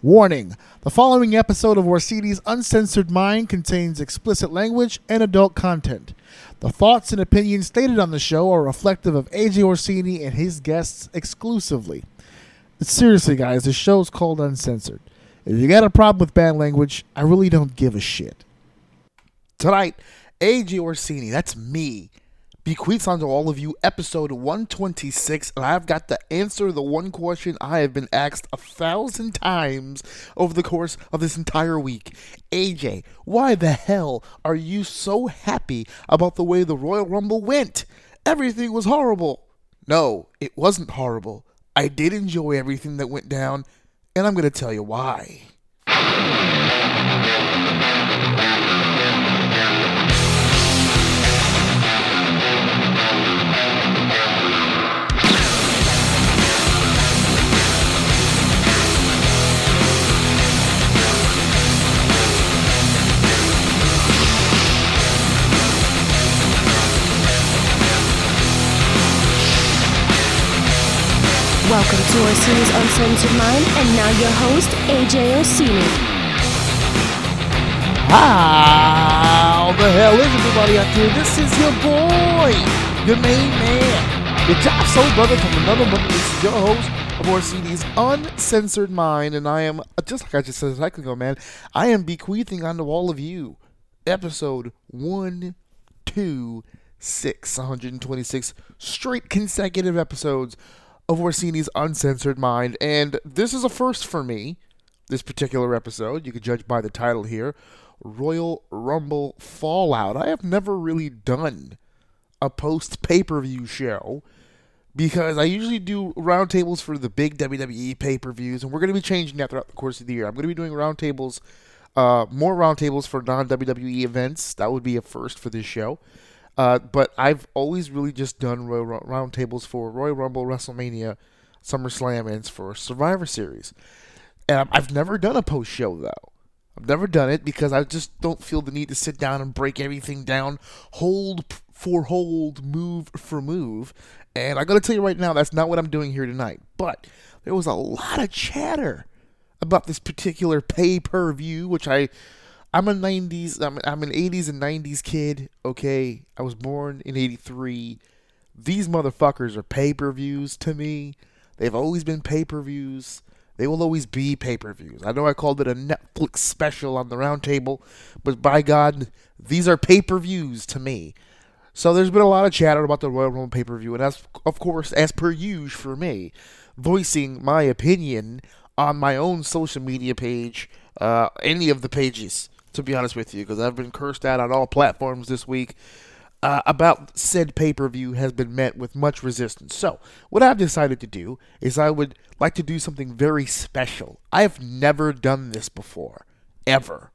Warning: the following episode of Orsini's Uncensored Mind contains explicit language and adult content. The thoughts and opinions stated on the show are reflective of AJ Orsini and his guests exclusively. But seriously, guys, the show's called Uncensored. If you got a problem with bad language, I really don't give a shit. Tonight, AJ Orsini, that's me, bequeaths onto all of you episode 126, and I've got to answer the one question I have been asked 1,000 times over the course of this entire week. AJ, why the hell are you so happy about the way the Royal Rumble went? Everything was horrible. No, it wasn't horrible. I did enjoy everything that went down, and I'm going to tell you why. Welcome to Orsini's Uncensored Mind, and now your host, AJ Orsini. How the hell is everybody out there? This is your boy, your main man, your top soul brother from another mother. This is your host of Orsini's Uncensored Mind, and I am, just like I just said a second ago, man, I am bequeathing onto all of you episode 126 straight consecutive episodes of Orsini's Uncensored Mind, and this is a first for me, this particular episode. You can judge by the title here, Royal Rumble Fallout. I have never really done a post-pay-per-view show, because I usually do roundtables for the big WWE pay-per-views, and we're going to be changing that throughout the course of the year. I'm going to be doing roundtables, more roundtables for non-WWE events. That would be a first for this show. But I've always really just done roundtables for Royal Rumble, WrestleMania, SummerSlam, and for Survivor Series. And I've never done a post-show, though. I've never done it because I just don't feel the need to sit down and break everything down, hold for hold, move for move. And I got to tell you right now, that's not what I'm doing here tonight. But there was a lot of chatter about this particular pay-per-view, which I'm an 80s and 90s kid, okay? I was born in 83. These motherfuckers are pay-per-views to me. They've always been pay-per-views. They will always be pay-per-views. I know I called it a Netflix special on the roundtable, but by God, these are pay-per-views to me. So there's been a lot of chatter about the Royal Rumble pay-per-view, and as, of course, as per usual for me, voicing my opinion on my own social media page, any of the pages, to be honest with you, because I've been cursed out on all platforms this week about said pay-per-view has been met with much resistance. So, what I've decided to do is I would like to do something very special. I have never done this before, ever.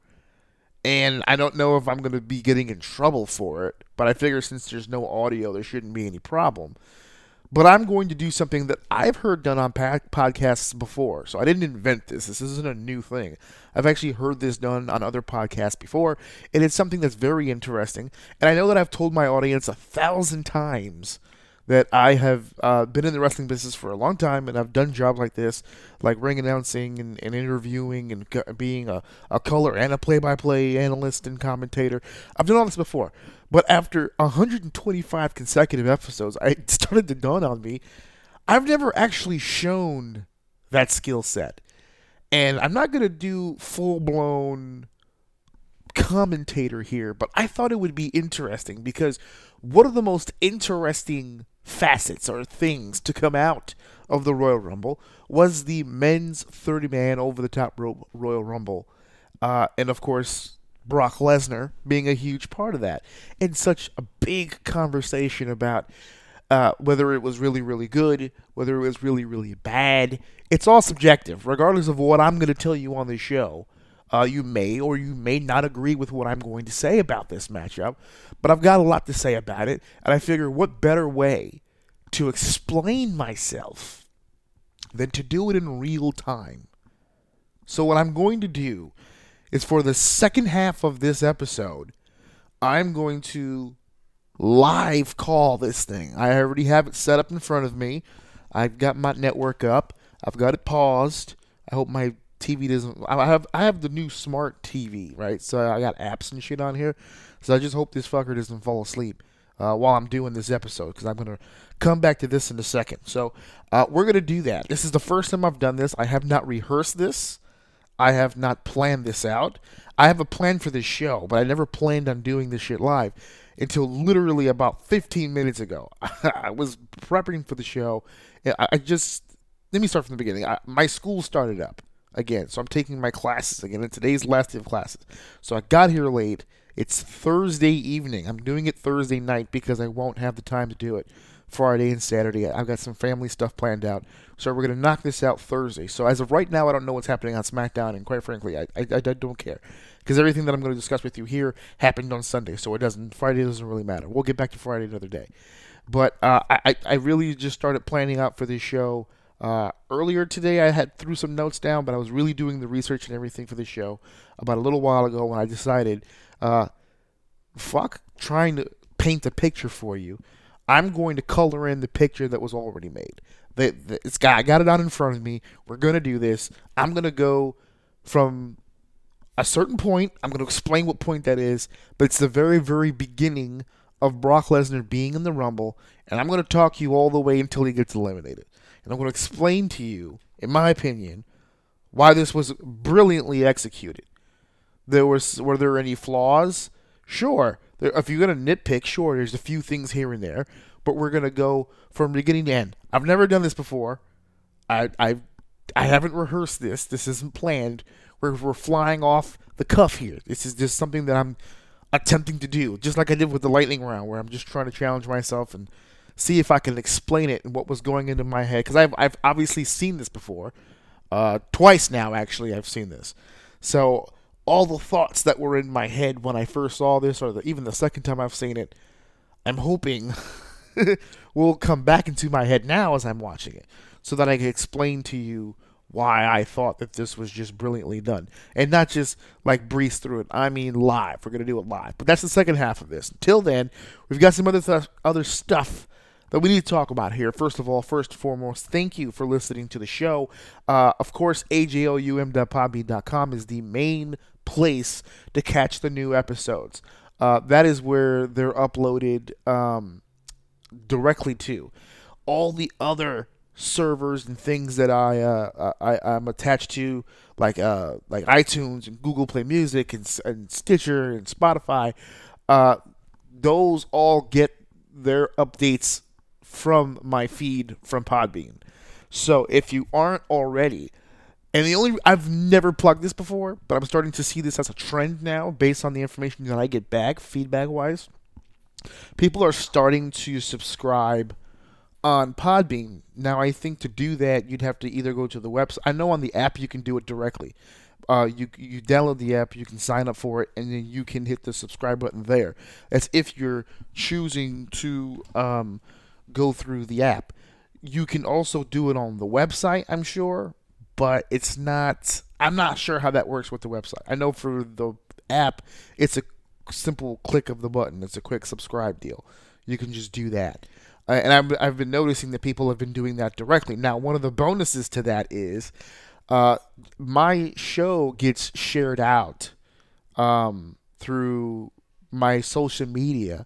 And I don't know if I'm going to be getting in trouble for it, but I figure since there's no audio, there shouldn't be any problem. But I'm going to do something that I've heard done on podcasts before. So I didn't invent this. This isn't a new thing. I've actually heard this done on other podcasts before. And it's something that's very interesting. And I know that I've told my audience 1,000 times that I have been in the wrestling business for a long time. And I've done jobs like this, like ring announcing and interviewing and being a color and a play-by-play analyst and commentator. I've done all this before. But after 125 consecutive episodes, it started to dawn on me, I've never actually shown that skill set. And I'm not going to do full-blown commentator here, but I thought it would be interesting because one of the most interesting facets or things to come out of the Royal Rumble was the men's 30-man over-the-top rope Royal Rumble. And, of course, Brock Lesnar being a huge part of that, and such a big conversation about whether it was really, really good, whether it was really, really bad. It's all subjective, regardless of what I'm going to tell you on this show. You may or you may not agree with what I'm going to say about this matchup, but I've got a lot to say about it, and I figure what better way to explain myself than to do it in real time. So what I'm going to do is for the second half of this episode, I'm going to live call this thing. I already have it set up in front of me. I've got my network up. I've got it paused. I hope my TV doesn't. I have the new smart TV, right? So I got apps and shit on here. So I just hope this fucker doesn't fall asleep while I'm doing this episode, because I'm gonna come back to this in a second. So we're gonna do that. This is the first time I've done this. I have not rehearsed this. I have not planned this out. I have a plan for this show, but I never planned on doing this shit live until literally about 15 minutes ago. I was prepping for the show. I just let me start from the beginning. My school started up again, so I'm taking my classes again, and today's the last day of classes. So I got here late. It's Thursday evening. I'm doing it Thursday night because I won't have the time to do it Friday and Saturday. I've got some family stuff planned out, so we're going to knock this out Thursday. So as of right now, I don't know what's happening on SmackDown, and quite frankly, I don't care, because everything that I'm going to discuss with you here happened on Sunday, so Friday doesn't really matter. We'll get back to Friday another day. But I really just started planning out for this show earlier today. I had threw some notes down, but I was really doing the research and everything for this show about a little while ago when I decided, fuck trying to paint a picture for you. I'm going to color in the picture that was already made. I got it out in front of me. We're going to do this. I'm going to go from a certain point. I'm going to explain what point that is, but it's the very, very beginning of Brock Lesnar being in the Rumble, and I'm going to talk you all the way until he gets eliminated. And I'm going to explain to you, in my opinion, why this was brilliantly executed. Were there any flaws? Sure. If you're going to nitpick, sure, there's a few things here and there, but we're going to go from beginning to end. I've never done this before. I haven't rehearsed this. This isn't planned. We're flying off the cuff here. This is just something that I'm attempting to do, just like I did with the lightning round, where I'm just trying to challenge myself and see if I can explain it and what was going into my head, because I've obviously seen this before. Twice now, actually, I've seen this. So all the thoughts that were in my head when I first saw this, or even the second time I've seen it, I'm hoping will come back into my head now as I'm watching it, so that I can explain to you why I thought that this was just brilliantly done. And not just like breeze through it. I mean live. We're going to do it live. But that's the second half of this. Until then, we've got some other stuff that we need to talk about here. First and foremost, thank you for listening to the show. Of course, ajoum.podbean.com is the main place to catch the new episodes. That is where they're uploaded directly to. All the other servers and things that I'm attached to, like iTunes and Google Play Music and Stitcher and Spotify, those all get their updates from my feed from Podbean. So if you aren't already, and I've never plugged this before, but I'm starting to see this as a trend now based on the information that I get back, feedback-wise. People are starting to subscribe on Podbean. Now, I think to do that, you'd have to either go to the website. I know on the app you can do it directly. You download the app, you can sign up for it, and then you can hit the subscribe button there. That's if you're choosing to go through the app. You can also do it on the website, I'm sure, but I'm not sure how that works with the website. I know for the app, it's a simple click of the button. It's a quick subscribe deal. You can just do that. And I've been noticing that people have been doing that directly. Now, one of the bonuses to that is my show gets shared out through my social media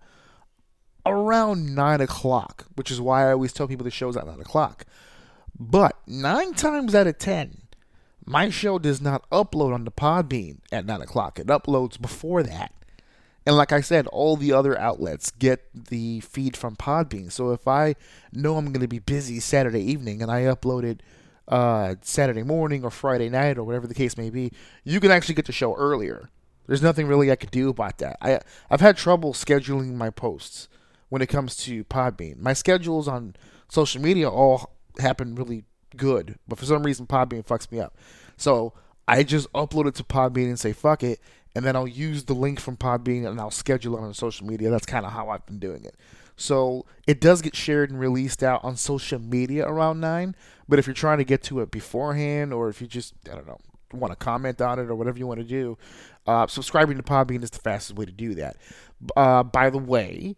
around 9 o'clock, which is why I always tell people the show's at 9 o'clock. But 9 times out of 10, my show does not upload on the Podbean at 9 o'clock. It uploads before that. And like I said, all the other outlets get the feed from Podbean. So if I know I'm going to be busy Saturday evening and I upload it Saturday morning or Friday night or whatever the case may be, you can actually get the show earlier. There's nothing really I could do about that. I've had trouble scheduling my posts when it comes to Podbean. My schedules on social media all happen really good, but for some reason Podbean fucks me up. So I just upload it to Podbean and say fuck it, and then I'll use the link from Podbean and I'll schedule it on social media. That's kind of how I've been doing it. So it does get shared and released out on social media around 9, but if you're trying to get to it beforehand, or if you just, I don't know, want to comment on it or whatever you want to do, subscribing to Podbean is the fastest way to do that. By the way,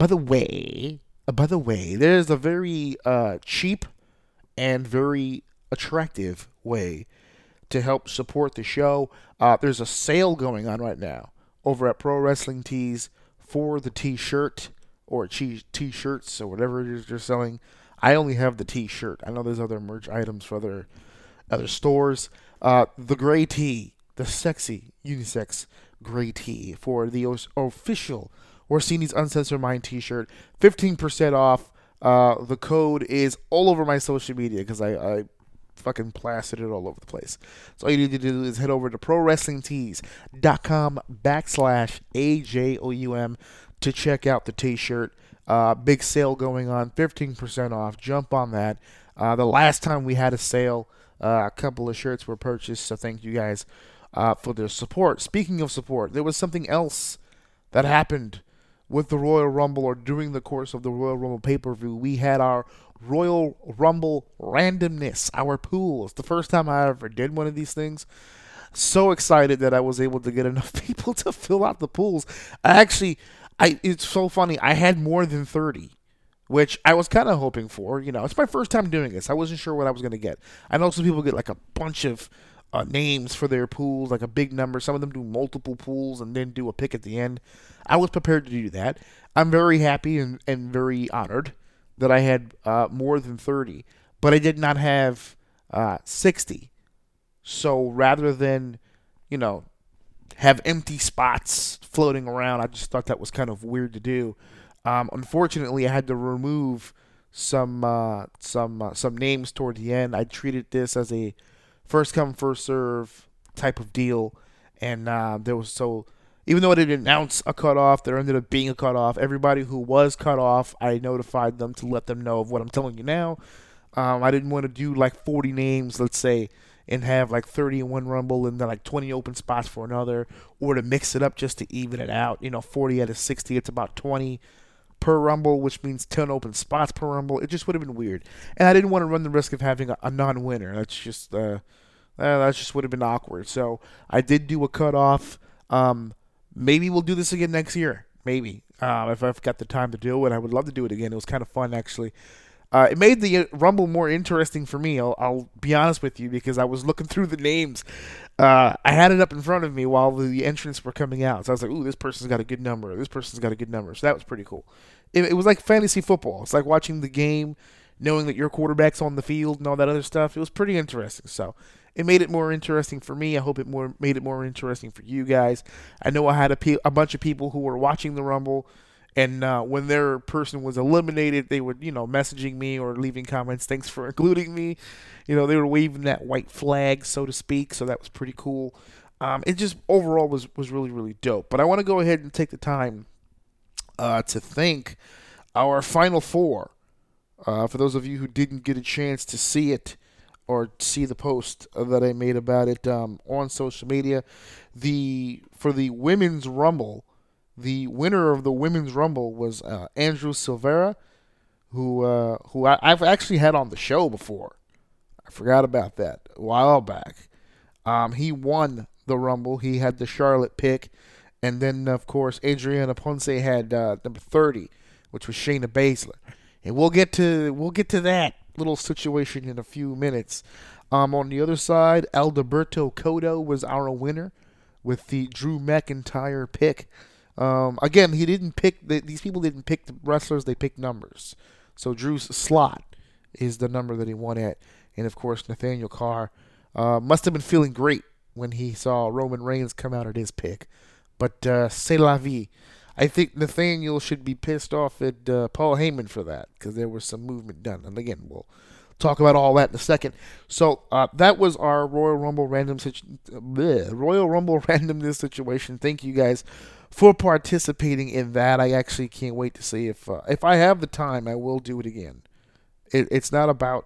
there's a very cheap and very attractive way to help support the show. There's a sale going on right now over at Pro Wrestling Tees for the T-shirt or T-shirts or whatever it is they're selling. I only have the T-shirt. I know there's other merch items for other stores. The gray tee, the sexy unisex gray tee for the official Orsini's Uncensored Mind T-shirt, 15% off. The code is all over my social media because I fucking plastered it all over the place. So all you need to do is head over to prowrestlingtees.com/AJOUM to check out the T-shirt. Big sale going on, 15% off. Jump on that. The last time we had a sale, a couple of shirts were purchased, so thank you guys for their support. Speaking of support, there was something else that happened with the Royal Rumble, or during the course of the Royal Rumble pay-per-view. We had our Royal Rumble randomness, our pools. The first time I ever did one of these things. So excited that I was able to get enough people to fill out the pools. It's so funny. I had more than 30, which I was kind of hoping for. You know, it's my first time doing this. I wasn't sure what I was going to get. I know some people get like a bunch of names for their pools, like a big number. Some of them do multiple pools and then do a pick at the end. I was prepared to do that. I'm very happy and very honored that I had more than 30, but I did not have 60. So rather than, have empty spots floating around, I just thought that was kind of weird to do. Unfortunately, I had to remove some names toward the end. I treated this as a first come first serve type of deal, and even though I didn't announce a cutoff, there ended up being a cutoff. Everybody who was cut off, I notified them to let them know of what I'm telling you now. I didn't want to do like 40 names, let's say, and have like 30 in one Rumble and then like 20 open spots for another, or to mix it up just to even it out. 40 out of 60, it's about 20 per Rumble, which means 10 open spots per Rumble. It just would have been weird. And I didn't want to run the risk of having a non-winner. That just would have been awkward. So I did do a cutoff. Maybe we'll do this again next year. Maybe. If I've got the time to do it, I would love to do it again. It was kind of fun, actually. It made the Rumble more interesting for me, I'll be honest with you, because I was looking through the names. I had it up in front of me while the entrants were coming out. So I was like, ooh, this person's got a good number. This person's got a good number. So that was pretty cool. It was like fantasy football. It's like watching the game, knowing that your quarterback's on the field and all that other stuff. It was pretty interesting. So it made it more interesting for me. I hope it made it more interesting for you guys. I know I had a bunch of people who were watching the Rumble, and when their person was eliminated, they were, messaging me or leaving comments, thanks for including me. They were waving that white flag, so to speak, so that was pretty cool. It just overall was really, really dope. But I want to go ahead and take the time to thank our Final Four. For those of you who didn't get a chance to see it, or see the post that I made about it on social media, for the Women's Rumble, the winner of the Women's Rumble was Andrew Silveira, who I've actually had on the show before. I forgot about that a while back. He won the Rumble. He had the Charlotte pick, and then of course Adriana Ponce had number 30, which was Shayna Baszler. And we'll get to that little situation in a few minutes. On the other side, Alberto Cotto was our winner with the Drew McIntyre pick. Again, he didn't pick these people didn't pick the wrestlers; they picked numbers. So Drew's slot is the number that he won at, and of course Nathaniel Carr must have been feeling great when he saw Roman Reigns come out at his pick. But c'est la vie. I think Nathaniel should be pissed off at Paul Heyman for that, because there was some movement done. And again, we'll talk about all that in a second. So that was our Royal Rumble randomness situation. Thank you guys for participating in that. I actually can't wait to see if I have the time, I will do it again. It's not about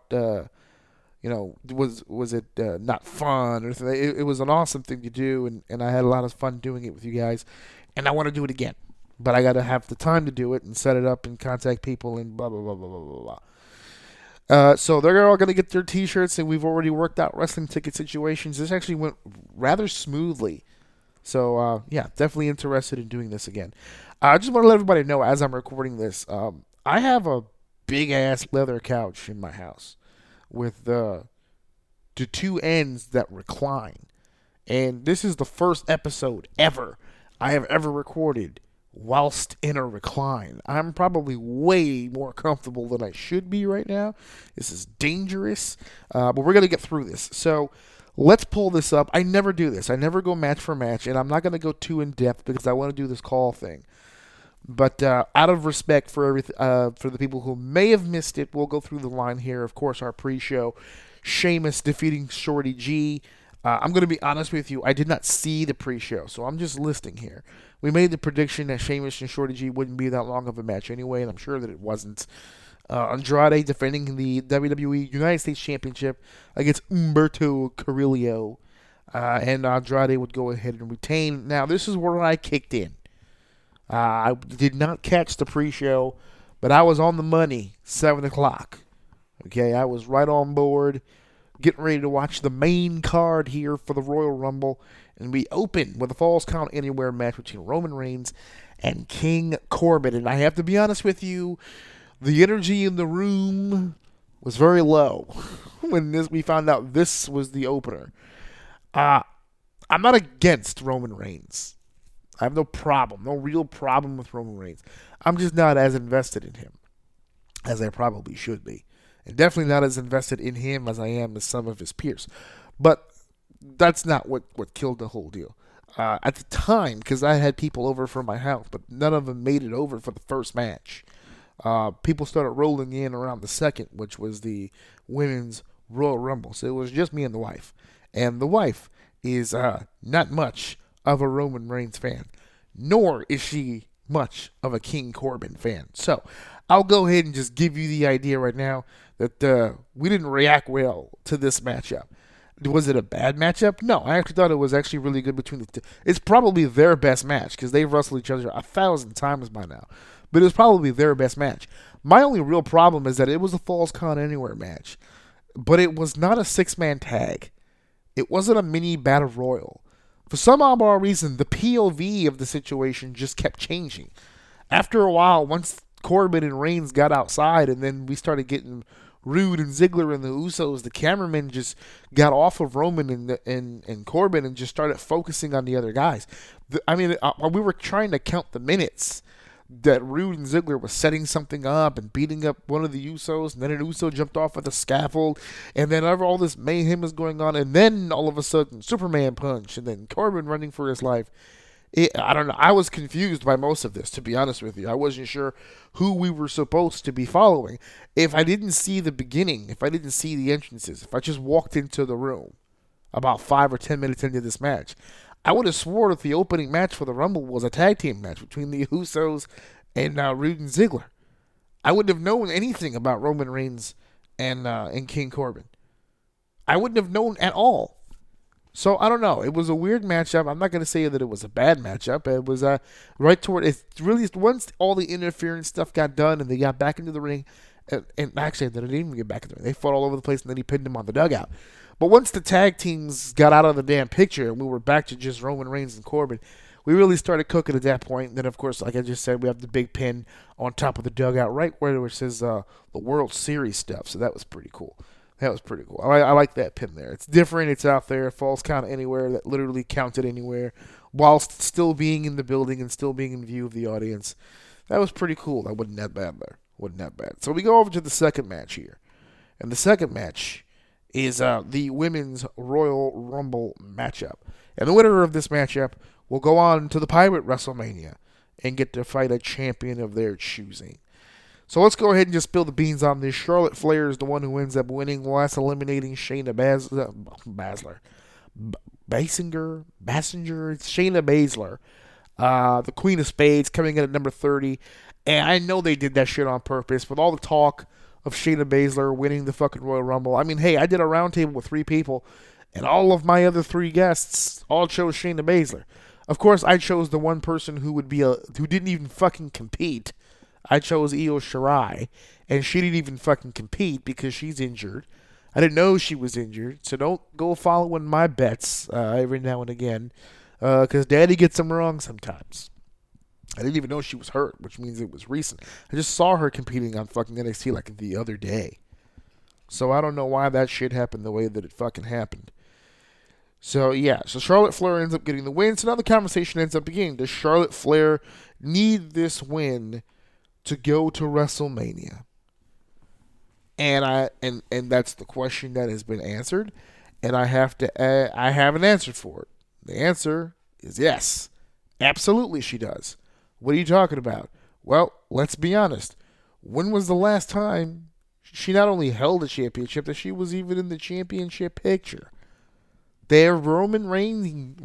was it not fun or anything. It was an awesome thing to do, and I had a lot of fun doing it with you guys, and I want to do it again. But I got to have the time to do it and set it up and contact people and blah, blah, blah, blah, blah, blah. So they're all going to get their T-shirts, and we've already worked out wrestling ticket situations. This actually went rather smoothly. So, yeah, definitely interested in doing this again. I just want to let everybody know, as I'm recording this, I have a big-ass leather couch in my house with to two ends that recline. And this is the first episode ever I have ever recorded whilst in a recline. I'm probably way more comfortable than I should be right now. This is dangerous, but we're going to get through this. So let's pull this up. I never do this. I never go match for match, and I'm not going to go too in-depth because I want to do this call thing. But out of respect for for the people who may have missed it, we'll go through the line here. Of course, our pre-show, Sheamus defeating Shorty G. I'm going to be honest with you. I did not see the pre-show, so I'm just listing here. We made the prediction that Sheamus and Shorty G wouldn't be that long of a match anyway, and I'm sure that it wasn't. Andrade defending the WWE United States Championship against Humberto Carrillo. And Andrade would go ahead and retain. Now, this is where I kicked in. I did not catch the pre-show, but I was on the money, 7 o'clock. Okay, I was right on board, getting ready to watch the main card here for the Royal Rumble. And we open with a Falls Count Anywhere match between Roman Reigns and King Corbin. And I have to be honest with you, the energy in the room was very low when we found out this was the opener. I'm not against Roman Reigns. I have no real problem with Roman Reigns. I'm just not as invested in him as I probably should be. And definitely not as invested in him as I am as some of his peers. But that's not what killed the whole deal. At the time, because I had people over from my house, but none of them made it over for the first match. People started rolling in around the second, which was the Women's Royal Rumble. So it was just me and the wife. And the wife is not much of a Roman Reigns fan, nor is she much of a King Corbin fan. So I'll go ahead and just give you the idea right now that we didn't react well to this matchup. Was it a bad matchup? No, I actually thought it was actually really good between the two. It's probably their best match because they've wrestled each other 1,000 times by now. But it was probably their best match. My only real problem is that it was a Falls Count Anywhere match. But it was not a 6-man tag. It wasn't a mini battle royal. For some oddball reason, the POV of the situation just kept changing. After a while, once Corbin and Reigns got outside and then we started getting Rude and Ziggler and the Usos, the cameraman just got off of Roman and Corbin and just started focusing on the other guys. We were trying to count the minutes that Rude and Ziggler was setting something up and beating up one of the Usos, and then an Uso jumped off of the scaffold, and then all this mayhem was going on, and then all of a sudden, Superman punch, and then Corbin running for his life. I don't know. I was confused by most of this, to be honest with you. I wasn't sure who we were supposed to be following. If I didn't see the beginning, if I didn't see the entrances, if I just walked into the room about 5 or 10 minutes into this match, I would have swore that the opening match for the Rumble was a tag team match between the Usos and Rude and Ziggler. I wouldn't have known anything about Roman Reigns and King Corbin. I wouldn't have known at all. So, I don't know. It was a weird matchup. I'm not going to say that it was a bad matchup. It was right toward it. Really, once all the interference stuff got done and they got back into the ring, and actually, they didn't even get back in the ring. They fought all over the place, and then he pinned him on the dugout. But once the tag teams got out of the damn picture and we were back to just Roman Reigns and Corbin, we really started cooking at that point. And then, of course, like I just said, we have the big pin on top of the dugout right where it says the World Series stuff. So that was pretty cool. That was pretty cool. I like that pin there. It's different. It's out there. Falls Count Anywhere. That literally counted anywhere whilst still being in the building and still being in view of the audience. That was pretty cool. That wasn't that bad there. Wasn't that bad. So we go over to the second match here. And the second match is the Women's Royal Rumble matchup. And the winner of this matchup will go on to the Pirate WrestleMania and get to fight a champion of their choosing. So let's go ahead and just spill the beans on this. Charlotte Flair is the one who ends up winning, whilst eliminating Shayna Baszler. It's Shayna Baszler. The Queen of Spades coming in at number 30. And I know they did that shit on purpose with all the talk of Shayna Baszler winning the fucking Royal Rumble. I mean, hey, I did a roundtable with 3 people, and all of my other 3 guests all chose Shayna Baszler. Of course, I chose the one person who didn't even fucking compete. I chose Io Shirai, and she didn't even fucking compete because she's injured. I didn't know she was injured, so don't go following my bets every now and again, because Daddy gets them wrong sometimes. I didn't even know she was hurt, which means it was recent. I just saw her competing on fucking NXT like the other day. So I don't know why that shit happened the way that it fucking happened. So yeah, so Charlotte Flair ends up getting the win. So now the conversation ends up beginning. Does Charlotte Flair need this win to go to WrestleMania? And that's the question that has been answered. And I have an answer for it. The answer is yes. Absolutely she does. What are you talking about? Well, let's be honest. When was the last time she not only held a championship, that she was even in the championship picture? They're reigning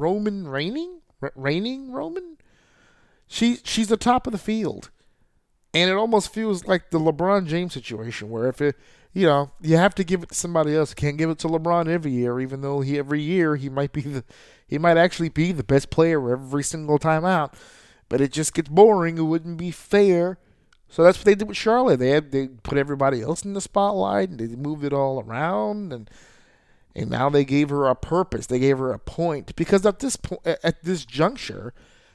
Roman? She's the top of the field. And it almost feels like the LeBron James situation where if it, you have to give it to somebody else. You can't give it to LeBron every year, even though every year he might actually be the best player every single time out. But it just gets boring. It wouldn't be fair. So that's what they did with Charlotte. They put everybody else in the spotlight and they moved it all around and now they gave her a purpose. They gave her a point because at this juncture,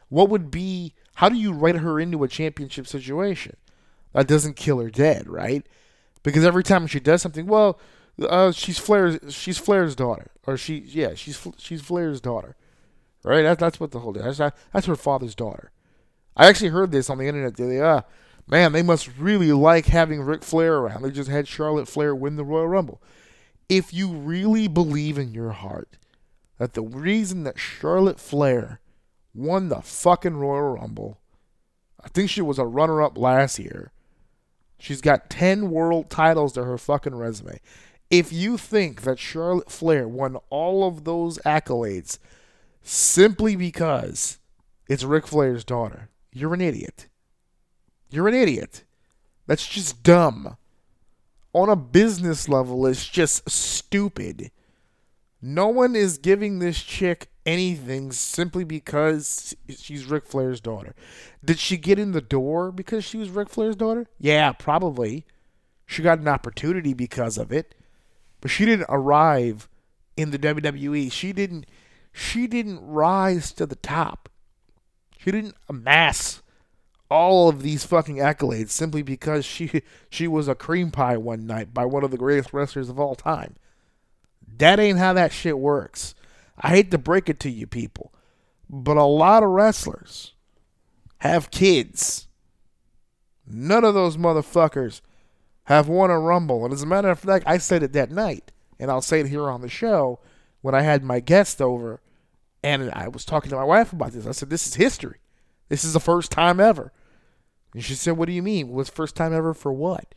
how do you write her into a championship situation? That doesn't kill her dead, right? Because every time she does something, she's Flair's daughter, or she's Flair's daughter, right? That's what the whole deal. That's her father's daughter. I actually heard this on the internet the other day. Man, they must really like having Ric Flair around. They just had Charlotte Flair win the Royal Rumble. If you really believe in your heart that the reason that Charlotte Flair won the fucking Royal Rumble, I think she was a runner-up last year. She's got 10 world titles to her fucking resume. If you think that Charlotte Flair won all of those accolades simply because it's Ric Flair's daughter, you're an idiot. You're an idiot. That's just dumb. On a business level, it's just stupid. No one is giving this chick anything simply because she's Ric Flair's daughter. Did she get in the door because she was Ric Flair's daughter? Yeah, probably. She got an opportunity because of it. But she didn't arrive in the WWE. She didn't rise to the top. She didn't amass all of these fucking accolades simply because she was a cream pie one night by one of the greatest wrestlers of all time. That ain't how that shit works. I hate to break it to you people, but a lot of wrestlers have kids. None of those motherfuckers have won a Rumble. And as a matter of fact, I said it that night, and I'll say it here on the show when I had my guest over, and I was talking to my wife about this. I said, this is history. This is the first time ever. And she said, what do you mean? Was first time ever for what?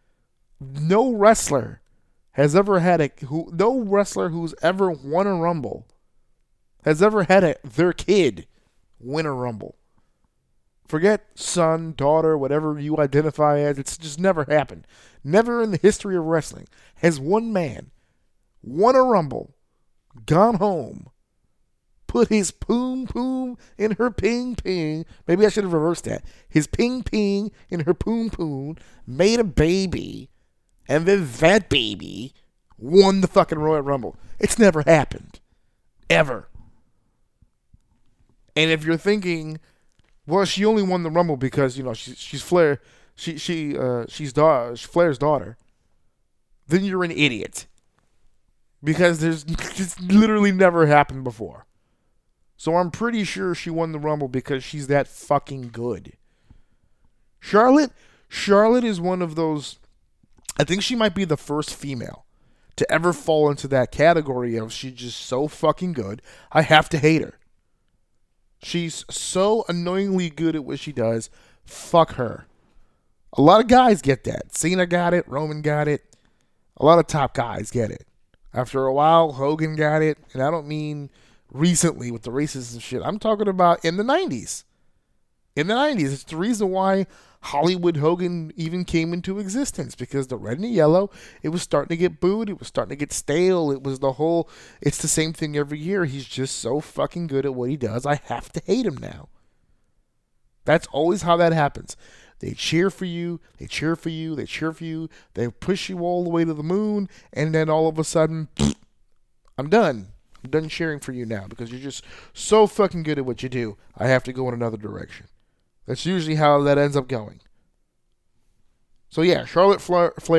No wrestler has ever had no wrestler who's ever won a Rumble has ever had their kid win a Rumble. Forget son, daughter, whatever you identify as. It's just never happened. Never in the history of wrestling has one man won a Rumble, gone home, put his poom poom in her ping ping. Maybe I should have reversed that. His ping ping in her poom poom, made a baby, and then that baby won the fucking Royal Rumble. It's never happened. Ever. And if you're thinking, well, she only won the Rumble because, she's Flair, she's Flair's daughter, then you're an idiot. Because it's literally never happened before. So I'm pretty sure she won the Rumble because she's that fucking good. Charlotte is one of those, I think she might be the first female to ever fall into that category of she's just so fucking good, I have to hate her. She's so annoyingly good at what she does, fuck her. A lot of guys get that. Cena got it, Roman got it. A lot of top guys get it. After a while, Hogan got it, and I don't mean recently with the racism shit. I'm talking about in the 90s. In the 90s, it's the reason why Hollywood Hogan even came into existence, because the red and the yellow, it was starting to get booed. It was starting to get stale. It's the same thing every year. He's just so fucking good at what he does. I have to hate him now. That's always how that happens. They cheer for you. They cheer for you. They cheer for you. They push you all the way to the moon. And then all of a sudden, I'm done. I'm done cheering for you now because you're just so fucking good at what you do. I have to go in another direction. That's usually how that ends up going. So yeah, Charlotte Flair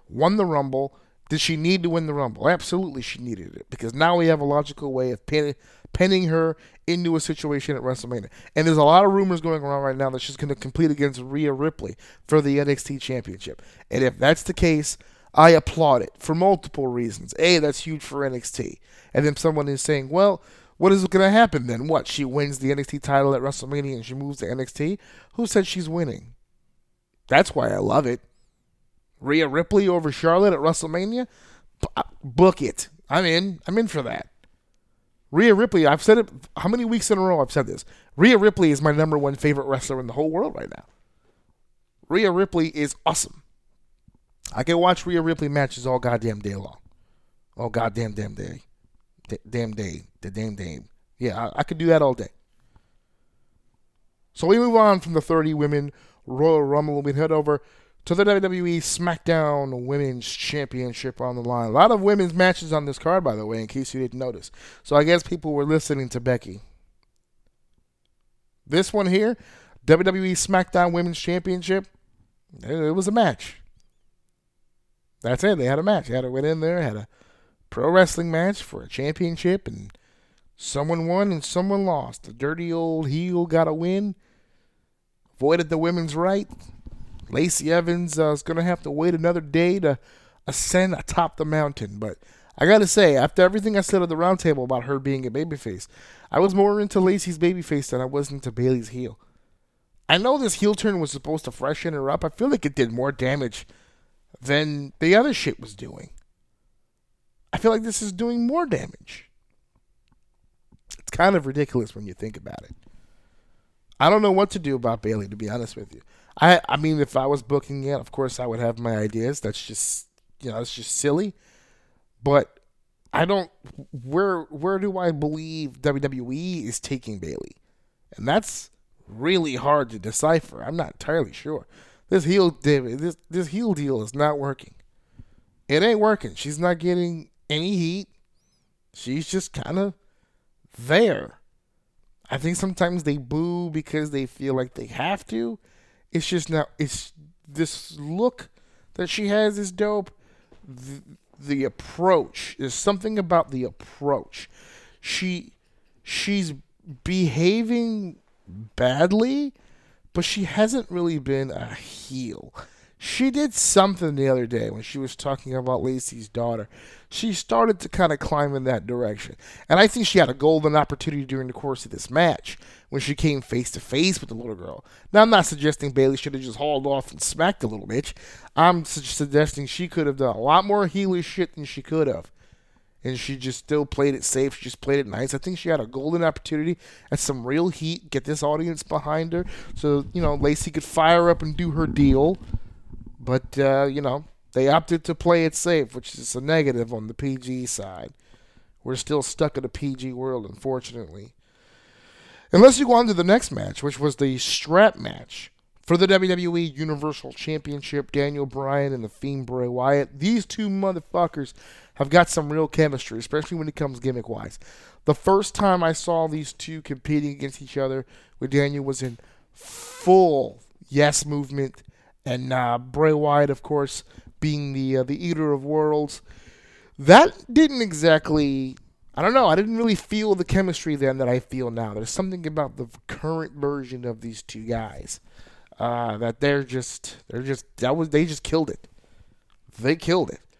won the Rumble. Did she need to win the Rumble? Absolutely she needed it, because now we have a logical way of pinning her into a situation at WrestleMania. And there's a lot of rumors going around right now that she's going to compete against Rhea Ripley for the NXT Championship. And if that's the case, I applaud it for multiple reasons. A, that's huge for NXT. And then someone is saying, well, what is going to happen then? What, she wins the NXT title at WrestleMania and she moves to NXT? Who said she's winning? That's why I love it. Rhea Ripley over Charlotte at WrestleMania? Book it. I'm in. I'm in for that. Rhea Ripley, I've said it, how many weeks in a row I've said this? Rhea Ripley is my number one favorite wrestler in the whole world right now. Rhea Ripley is awesome. I can watch Rhea Ripley matches all goddamn day long. All goddamn damn day. Damn day. The damn day. Yeah, I could do that all day. So we move on from the 30 women Royal Rumble and we head over to the WWE SmackDown Women's Championship on the line. A lot of women's matches on this card, by the way, in case you didn't notice. So I guess people were listening to Becky. This one here, WWE SmackDown Women's Championship, it was a match. That's it. They had a match. They had to win in there, had a pro wrestling match for a championship, and someone won and someone lost. The dirty old heel got a win, avoided the women's right. Lacey Evans is going to have to wait another day to ascend atop the mountain. But I got to say, after everything I said at the roundtable about her being a babyface, I was more into Lacey's babyface than I was into Bayley's heel. I know this heel turn was supposed to freshen her up. I feel like it did more damage than the other shit was doing. I feel like this is doing more damage. It's kind of ridiculous when you think about it. I don't know what to do about Bayley, to be honest with you. I mean, if I was booking it, of course I would have my ideas. That's just, it's just silly. But I don't, where do I believe WWE is taking Bayley? And that's really hard to decipher. I'm not entirely sure. This heel deal is not working. It ain't working. She's not getting any heat. She's just kind of there. I think sometimes they boo because they feel like they have to. It's just now, it's this look that she has is dope. The approach, there's something about the approach. She's behaving badly, but she hasn't really been a heel. She did something the other day when she was talking about Lacey's daughter. She started to kind of climb in that direction. And I think she had a golden opportunity during the course of this match when she came face to face with the little girl. Now, I'm not suggesting Bayley should have just hauled off and smacked the little bitch. I'm suggesting she could have done a lot more heelish shit than she could have. And she just still played it safe. She just played it nice. I think she had a golden opportunity at some real heat, get this audience behind her so, Lacey could fire up and do her deal. But, they opted to play it safe, which is a negative on the PG side. We're still stuck in a PG world, unfortunately. Unless you go on to the next match, which was the strap match for the WWE Universal Championship, Daniel Bryan and The Fiend Bray Wyatt. These two motherfuckers have got some real chemistry, especially when it comes gimmick-wise. The first time I saw these two competing against each other with Daniel was in full yes movement, and Bray Wyatt, of course, being the Eater of Worlds. That didn't exactly, I don't know, I didn't really feel the chemistry then that I feel now. There's something about the current version of these two guys that they just killed it. They killed it.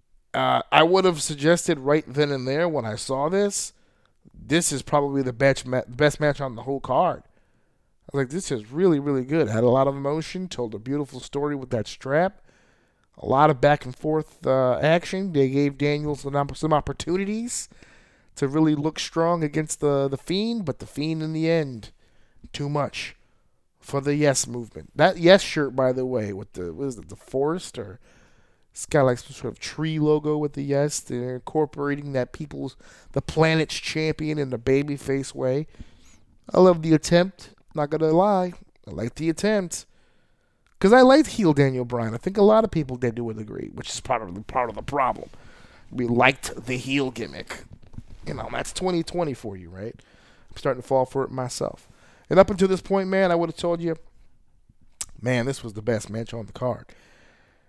I would have suggested right then and there when I saw this is probably the best match on the whole card. I was like, this is really, really good. Had a lot of emotion, told a beautiful story with that strap. A lot of back and forth action. They gave Daniel some opportunities to really look strong against the Fiend, but the Fiend in the end, too much for the yes movement. That yes shirt, by the way, with the forest, or it's got like some sort of tree logo with the yes. They're incorporating the planet's champion in the babyface way. I love the attempt. Not gonna lie, I like the attempt. Because I liked heel Daniel Bryan. I think a lot of people would agree, which is part of the problem. We liked the heel gimmick. That's 2020 for you, right? I'm starting to fall for it myself. And up until this point, man, I would have told you, man, this was the best match on the card.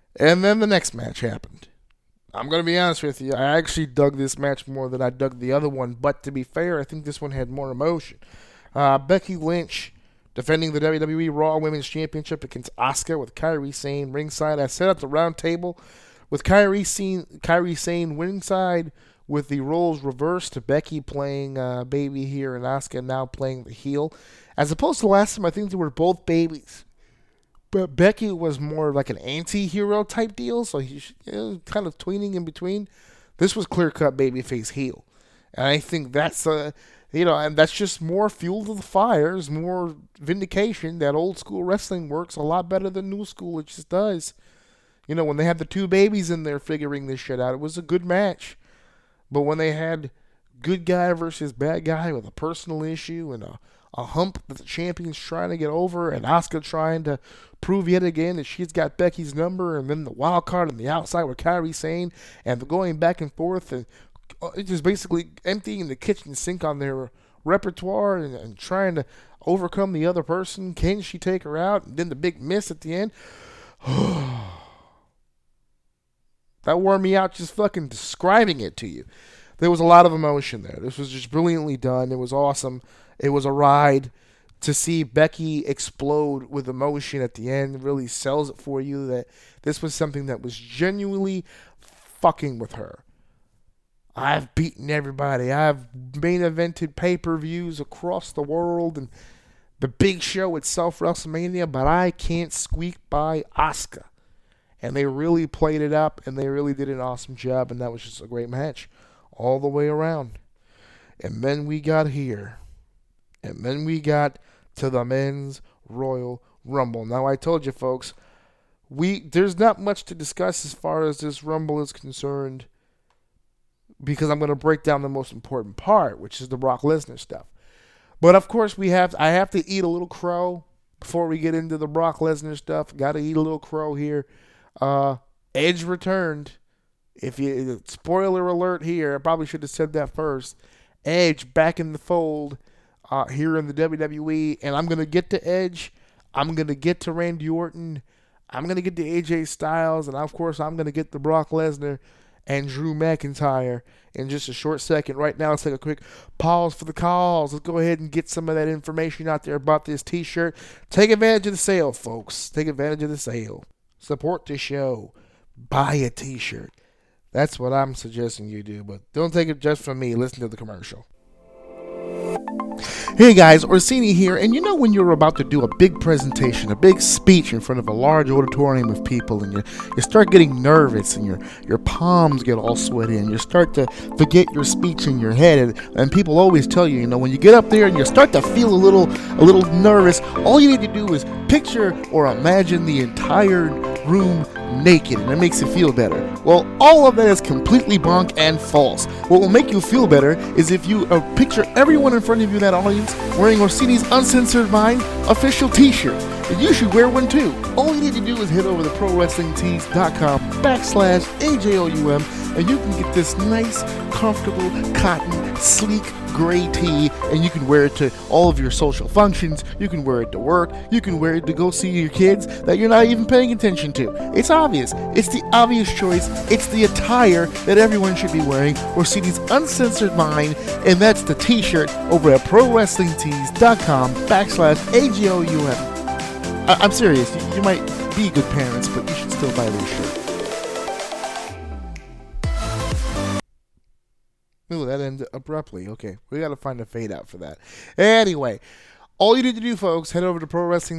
And then the next match happened. I'm going to be honest with you. I actually dug this match more than I dug the other one. But to be fair, I think this one had more emotion. Becky Lynch defending the WWE Raw Women's Championship against Asuka with Kairi Sane ringside. I set up the round table with Kairi Sane ringside with the roles reversed. Becky playing baby here and Asuka now playing the heel. As opposed to last time, I think they were both babies. But Becky was more like an anti-hero type deal, so he's kind of tweening in between. This was clear-cut babyface heel. And I think that's, and that's just more fuel to the fires, more vindication that old school wrestling works a lot better than new school. It just does. When they had the two babies in there figuring this shit out, it was a good match. But when they had good guy versus bad guy with a personal issue and a hump that the champion's trying to get over, and Asuka trying to prove yet again that she's got Becky's number, and then the wild card on the outside with Kairi Sane, and the going back and forth, and just basically emptying the kitchen sink on their repertoire and trying to overcome the other person. Can she take her out? And then the big miss at the end. That wore me out just fucking describing it to you. There was a lot of emotion there. This was just brilliantly done. It was awesome. It was a ride. To see Becky explode with emotion at the end really sells it for you that this was something that was genuinely fucking with her. I've beaten everybody. I've main evented pay-per-views across the world and the big show itself, WrestleMania, but I can't squeak by Asuka. And they really played it up, and they really did an awesome job, and that was just a great match all the way around. And then we got here. And then we got to the Men's Royal Rumble. Now, I told you, folks, there's not much to discuss as far as this Rumble is concerned because I'm going to break down the most important part, which is the Brock Lesnar stuff. But, of course, I have to eat a little crow before we get into the Brock Lesnar stuff. Got to eat a little crow here. Edge returned. Spoiler alert here, I probably should have said that first. Edge back in the fold. Here in the WWE, and I'm going to get to Edge, I'm going to get to Randy Orton, I'm going to get to AJ Styles, and of course I'm going to get to Brock Lesnar and Drew McIntyre in just a short second. Right now, let's take a quick pause for the calls. Let's go ahead and get some of that information out there about this t-shirt. Take advantage of the sale, folks. Take advantage of the sale. Support the show. Buy a t-shirt. That's what I'm suggesting you do, but don't take it just from me. Listen to the commercial. Hey guys, Orsini here, and when you're about to do a big presentation, a big speech in front of a large auditorium of people, and you start getting nervous, and your palms get all sweaty, and you start to forget your speech in your head, and people always tell you, when you get up there and you start to feel a little nervous, all you need to do is picture or imagine the entire room naked, and it makes you feel better. Well, all of that is completely bonk and false. What will make you feel better is if you picture everyone in front of you in that audience wearing Orsini's Uncensored Mind official t-shirt. And you should wear one too. All you need to do is head over to ProWrestlingTees.com/AJOUM, and you can get this nice, comfortable, cotton, sleek, gray tee, and you can wear it to all of your social functions. You can wear it to work. You can wear it to go see your kids that you're not even paying attention to. It's obvious. It's the obvious choice. It's the attire that everyone should be wearing. Orsini's Uncensored Mind, and that's the t-shirt over at ProWrestlingTees.com/AJOUM. I'm serious. You might be good parents, but you should still buy this shirt. Ooh, that ended abruptly. Okay, we got to find a fade out for that. Anyway, all you need to do, folks, head over to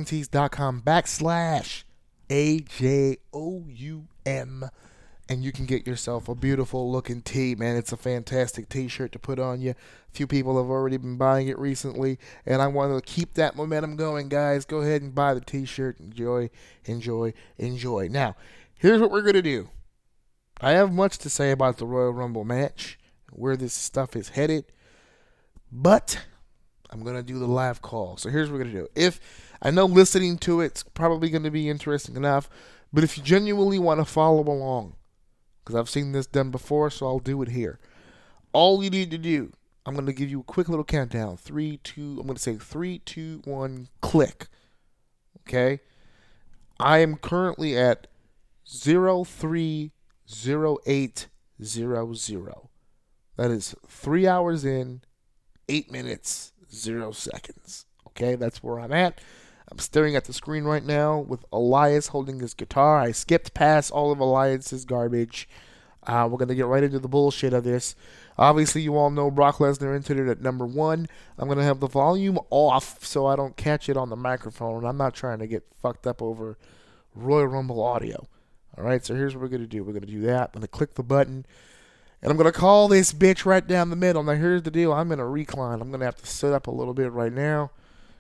ProWrestlingTees.com/AJOUM, and you can get yourself a beautiful looking tee, man. It's a fantastic t-shirt to put on you. A few people have already been buying it recently, and I want to keep that momentum going, guys. Go ahead and buy the t-shirt. Enjoy, enjoy, enjoy. Now, here's what we're going to do. I have much to say about the Royal Rumble match, where this stuff is headed, but I'm going to do the live call. So here's what we're going to do. If I know listening to it's probably going to be interesting enough, but if you genuinely want to follow along, because I've seen this done before, so I'll do it here. All you need to do, I'm going to give you a quick little countdown. 3, 2, I'm going to say 3, 2, 1, click. Okay? I am currently at 030800. That is 3 hours in, 8 minutes, 0 seconds. Okay, that's where I'm at. I'm staring at the screen right now with Elias holding his guitar. I skipped past all of Elias's garbage. We're going to get right into the bullshit of this. Obviously, you all know Brock Lesnar entered it at number 1. I'm going to have the volume off so I don't catch it on the microphone. I'm not trying to get fucked up over Royal Rumble audio. All right, so here's what we're going to do. We're going to do that. I'm going to click the button, and I'm going to call this bitch right down the middle. Now, here's the deal. I'm in a recline. I'm going to have to sit up a little bit right now.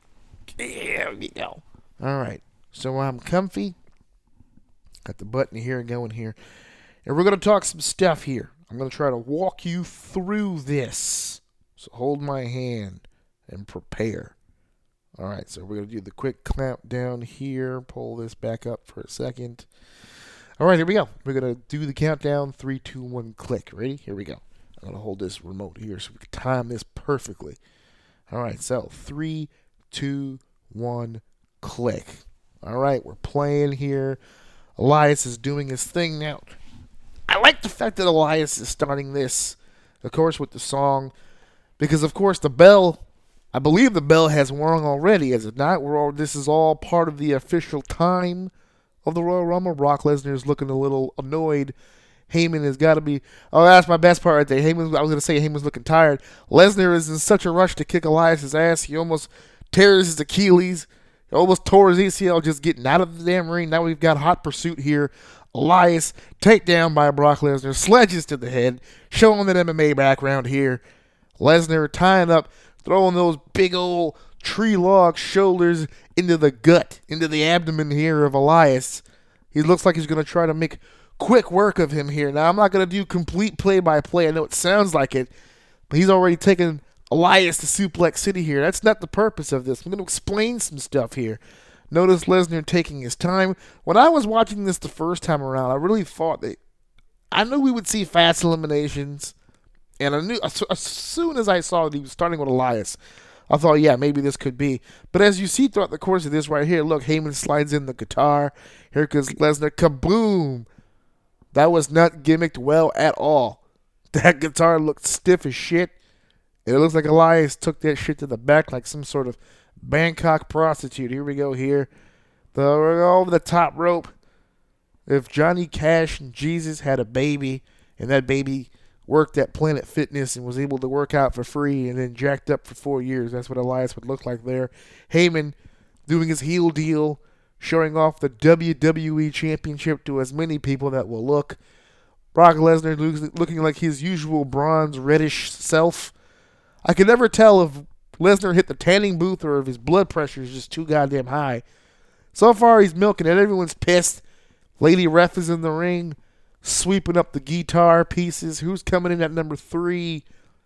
There we go. All right, so I'm comfy. Got the button here going here. And we're going to talk some stuff here. I'm going to try to walk you through this. So hold my hand and prepare. All right, so we're going to do the quick clamp down here. Pull this back up for a second. All right, here we go. We're going to do the countdown. 3, 2, 1, click. Ready? Here we go. I'm going to hold this remote here so we can time this perfectly. All right, so 3, 2, 1, click. All right, we're playing here. Elias is doing his thing now. I like the fact that Elias is starting this, of course, with the song, because, of course, the bell, I believe the bell has rung already, is it not? This is all part of the official time of the Royal Rumble. Brock Lesnar is looking a little annoyed. Heyman has got to be, oh, that's my best part right there. I was going to say Heyman's looking tired. Lesnar is in such a rush to kick Elias' ass, he almost tears his Achilles. He almost tore his ACL just getting out of the damn ring. Now we've got hot pursuit here. Elias, takedown by Brock Lesnar, sledges to the head, showing that MMA background here. Lesnar tying up, throwing those big old tree log shoulders into the gut, into the abdomen here of Elias. He looks like he's going to try to make quick work of him here. Now, I'm not going to do complete play-by-play. I know it sounds like it, but he's already taken Elias to Suplex City here. That's not the purpose of this. I'm going to explain some stuff here. Notice Lesnar taking his time. When I was watching this the first time around, I really thought that I knew we would see fast eliminations, and I knew as soon as I saw that he was starting with Elias, I thought, yeah, maybe this could be. But as you see throughout the course of this right here, look, Heyman slides in the guitar. Here comes Lesnar. Kaboom! That was not gimmicked well at all. That guitar looked stiff as shit. It looks like Elias took that shit to the back like some sort of Bangkok prostitute. Here we go here. We're over the top rope. If Johnny Cash and Jesus had a baby, and that baby worked at Planet Fitness and was able to work out for free and then jacked up for 4 years, that's what Elias would look like there. Heyman doing his heel deal, showing off the WWE Championship to as many people that will look. Brock Lesnar looking like his usual bronze reddish self. I can never tell if Lesnar hit the tanning booth or if his blood pressure is just too goddamn high. So far, he's milking it. Everyone's pissed. Lady Ref is in the ring, sweeping up the guitar pieces. Who's coming in at number 3?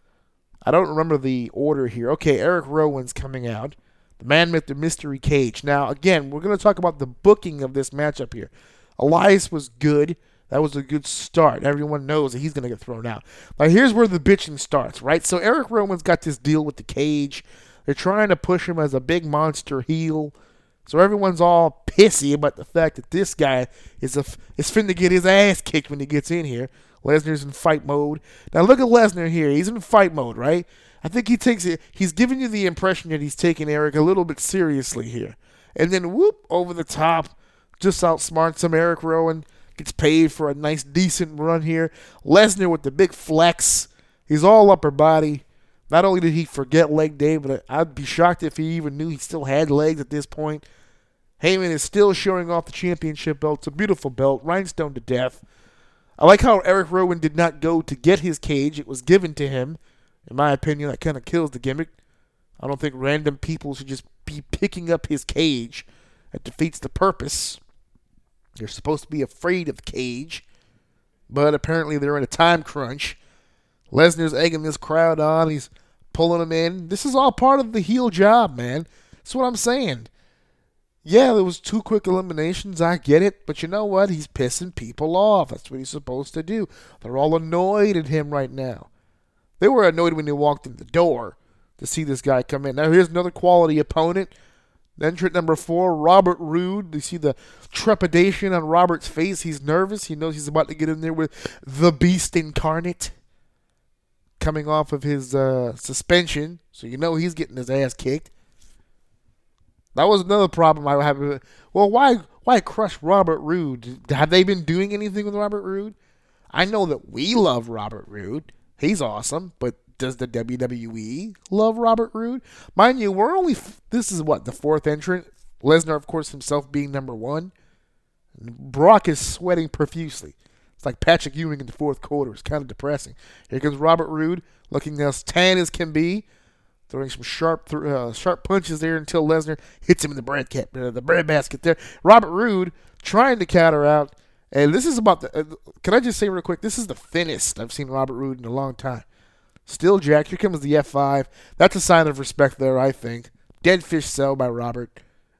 I don't remember the order here. Okay, Eric Rowan's coming out. The man with the mystery cage. Now, again, we're going to talk about the booking of this matchup here. Elias was good. That was a good start. Everyone knows that he's going to get thrown out. But here's where the bitching starts, right? So Eric Rowan's got this deal with the cage. They're trying to push him as a big monster heel. So everyone's all pissy about the fact that this guy is finna get his ass kicked when he gets in here. Lesnar's in fight mode. Now look at Lesnar here. He's in fight mode, right? I think he's giving you the impression that he's taking Eric a little bit seriously here. And then whoop, over the top, just outsmarts him. Eric Rowan gets paid for a nice, decent run here. Lesnar with the big flex. He's all upper body. Not only did he forget leg day, but I'd be shocked if he even knew he still had legs at this point. Heyman is still showing off the championship belt. It's a beautiful belt, rhinestone to death. I like how Eric Rowan did not go to get his cage. It was given to him. In my opinion, that kind of kills the gimmick. I don't think random people should just be picking up his cage. That defeats the purpose. You're supposed to be afraid of the cage, but apparently they're in a time crunch. Lesnar's egging this crowd on. He's pulling them in. This is all part of the heel job, man. That's what I'm saying. Yeah, there was 2 quick eliminations. I get it. But you know what? He's pissing people off. That's what he's supposed to do. They're all annoyed at him right now. They were annoyed when they walked in the door to see this guy come in. Now, here's another quality opponent. Entrant number 4, Robert Roode. You see the trepidation on Robert's face. He's nervous. He knows he's about to get in there with the Beast Incarnate. Coming off of his suspension. So you know he's getting his ass kicked. That was another problem I have. Well, why crush Robert Roode? Have they been doing anything with Robert Roode? I know that we love Robert Roode. He's awesome, but does the WWE love Robert Roode? Mind you, this is what, the 4th entrant? Lesnar, of course, himself being number 1. Brock is sweating profusely. It's like Patrick Ewing in the 4th quarter. It's kind of depressing. Here comes Robert Roode, looking as tan as can be, throwing some sharp punches there until Lesnar hits him in the bread basket there. Robert Roode trying to counter out. And this is about can I just say real quick, this is the thinnest I've seen Robert Roode in a long time. Still jacked. Here comes the F5. That's a sign of respect there, I think. Dead fish sell by Robert.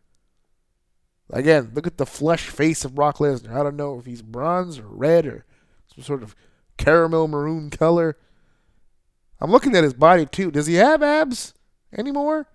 Again, look at the flush face of Brock Lesnar. I don't know if he's bronze or red or some sort of caramel maroon color. I'm looking at his body, too. Does he have abs anymore?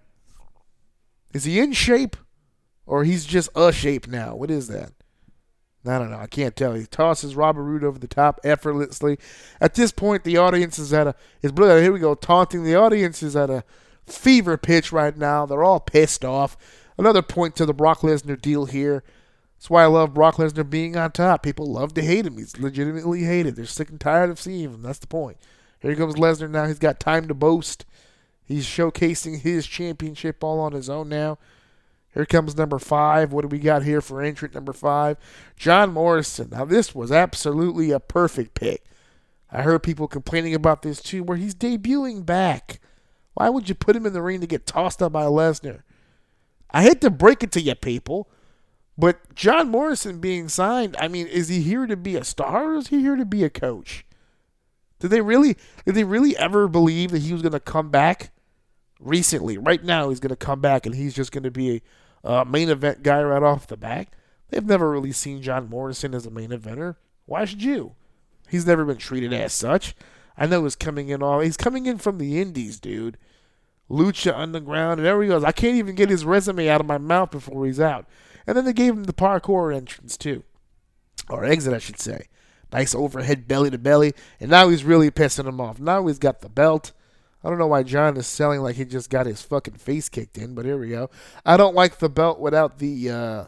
Is he in shape? Or he's just a shape now? What is that? I don't know. I can't tell. He tosses Robert Roode over the top effortlessly. At this point, the audience is here we go, taunting. The audience is at a fever pitch right now. They're all pissed off. Another point to the Brock Lesnar deal here. That's why I love Brock Lesnar being on top. People love to hate him. He's legitimately hated. They're sick and tired of seeing him. That's the point. Here comes Lesnar now. He's got time to boast. He's showcasing his championship all on his own now. Here comes number 5. What do we got here for entrant number 5? John Morrison. Now, this was absolutely a perfect pick. I heard people complaining about this, too, where he's debuting back. Why would you put him in the ring to get tossed up by Lesnar? I hate to break it to you people, but John Morrison being signed, I mean, is he here to be a star or is he here to be a coach? Did they really ever believe that he was going to come back? Recently, right now, he's going to come back and he's just going to be a main event guy right off the bat. They've never really seen John Morrison as a main eventer. Why should you? He's never been treated as such. I know he's coming in from the indies, dude. Lucha Underground, and there he goes. I can't even get his resume out of my mouth before he's out. And then they gave him the parkour entrance, too. Or exit, I should say. Nice overhead belly to belly. And now he's really pissing him off. Now he's got the belt. I don't know why John is selling like he just got his fucking face kicked in, but here we go. I don't like the belt without the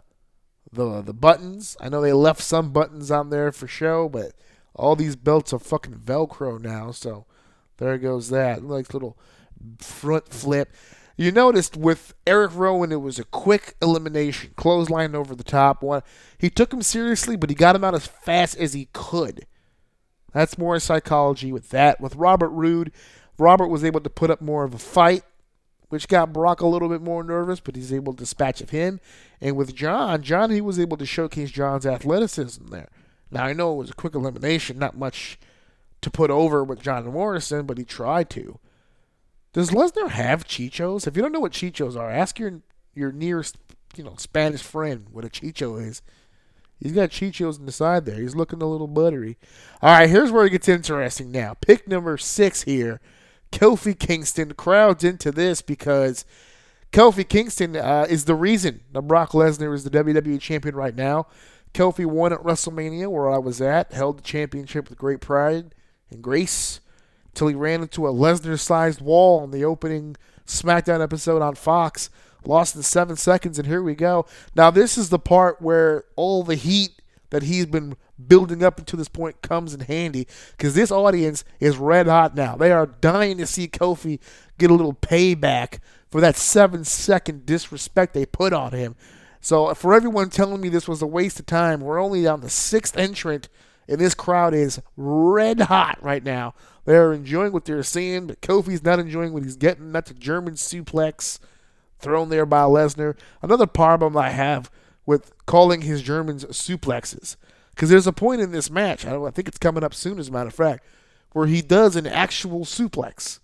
buttons. I know they left some buttons on there for show, but all these belts are fucking Velcro now, so there goes that. Like little front flip. You noticed with Eric Rowan, it was a quick elimination. Clothesline over the top. He took him seriously, but he got him out as fast as he could. That's more psychology with that. With Robert Roode, Robert was able to put up more of a fight, which got Brock a little bit more nervous, but he's able to dispatch of him. And with John, he was able to showcase John's athleticism there. Now, I know it was a quick elimination, not much to put over with John Morrison, but he tried to. Does Lesnar have chichos? If you don't know what chichos are, ask your nearest, Spanish friend what a chicho is. He's got chichos on the side there. He's looking a little buttery. All right, here's where it gets interesting now. Pick number 6 here. Kofi Kingston. The crowd's into this because Kofi Kingston is the reason that Brock Lesnar is the WWE champion right now. Kofi won at WrestleMania, where I was at, held the championship with great pride and grace, until he ran into a Lesnar-sized wall on the opening SmackDown episode on Fox. Lost in 7 seconds, and here we go. Now, this is the part where all the heat that he's been building up until this point comes in handy, because this audience is red hot now. They are dying to see Kofi get a little payback for that 7-second disrespect they put on him. So for everyone telling me this was a waste of time, we're only on the 6th entrant, and this crowd is red hot right now. They're enjoying what they're seeing, but Kofi's not enjoying what he's getting. That's a German suplex thrown there by Lesnar. Another problem I have with calling his Germans suplexes, because there's a point in this match, I think it's coming up soon as a matter of fact, where he does an actual suplex.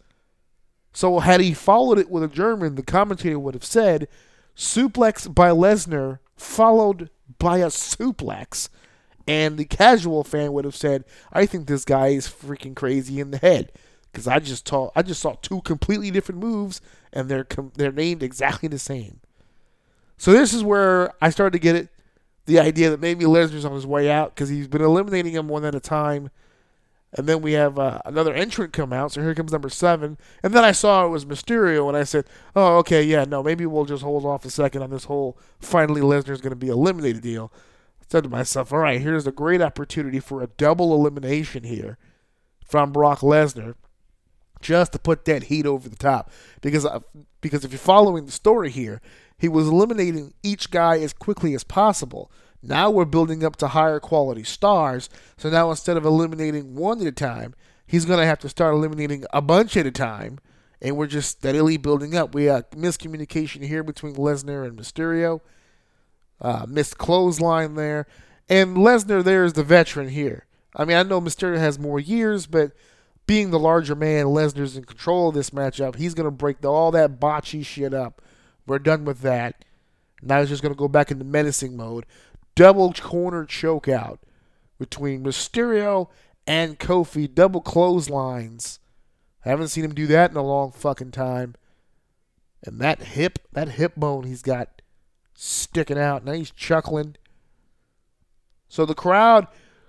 So had he followed it with a German, the commentator would have said, suplex by Lesnar followed by a suplex. And the casual fan would have said, I think this guy is freaking crazy in the head. Because I just saw 2 completely different moves, and they're named exactly the same. So this is where I started to get it, the idea that maybe Lesnar's on his way out because he's been eliminating him one at a time. And then we have another entrant come out, so here comes number 7. And then I saw it was Mysterio, and I said, oh, okay, yeah, no, maybe we'll just hold off a second on this whole finally Lesnar's going to be eliminated deal. I said to myself, all right, here's a great opportunity for a double elimination here from Brock Lesnar, just to put that heat over the top. Because if you're following the story here, he was eliminating each guy as quickly as possible. Now we're building up to higher quality stars. So now instead of eliminating one at a time, he's going to have to start eliminating a bunch at a time. And we're just steadily building up. We have miscommunication here between Lesnar and Mysterio. Missed clothesline there. And Lesnar there is the veteran here. I mean, I know Mysterio has more years, but being the larger man, Lesnar's in control of this matchup. He's going to break all that botchy shit up. We're done with that. Now he's just going to go back into menacing mode. Double corner choke out between Mysterio and Kofi. Double clotheslines. Haven't seen him do that in a long fucking time. And that hip bone he's got sticking out. Now he's chuckling. So the crowd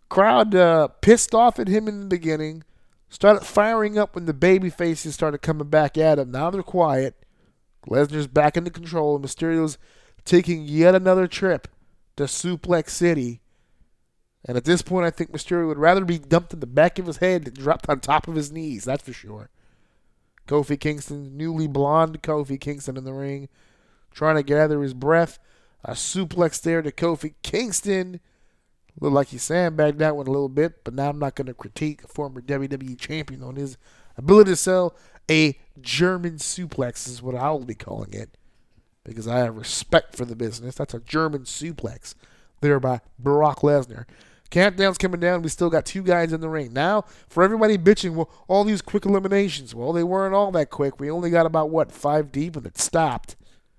pissed off at him in the beginning. Started firing up when the baby faces started coming back at him. Now they're quiet. Lesnar's back into control. And Mysterio's taking yet another trip to Suplex City. And at this point, I think Mysterio would rather be dumped in the back of his head than dropped on top of his knees. That's for sure. Kofi Kingston, newly blonde Kofi Kingston in the ring, trying to gather his breath. A suplex there to Kofi Kingston. Looked like he sandbagged that one a little bit, but now I'm not going to critique a former WWE champion on his ability to sell a German suplex, is what I will be calling it, because I have respect for the business. That's a German suplex there by Brock Lesnar. Countdown's coming down. We still got 2 guys in the ring. Now, for everybody bitching, well, all these quick eliminations. Well, they weren't all that quick. We only got about, 5 deep, and it stopped.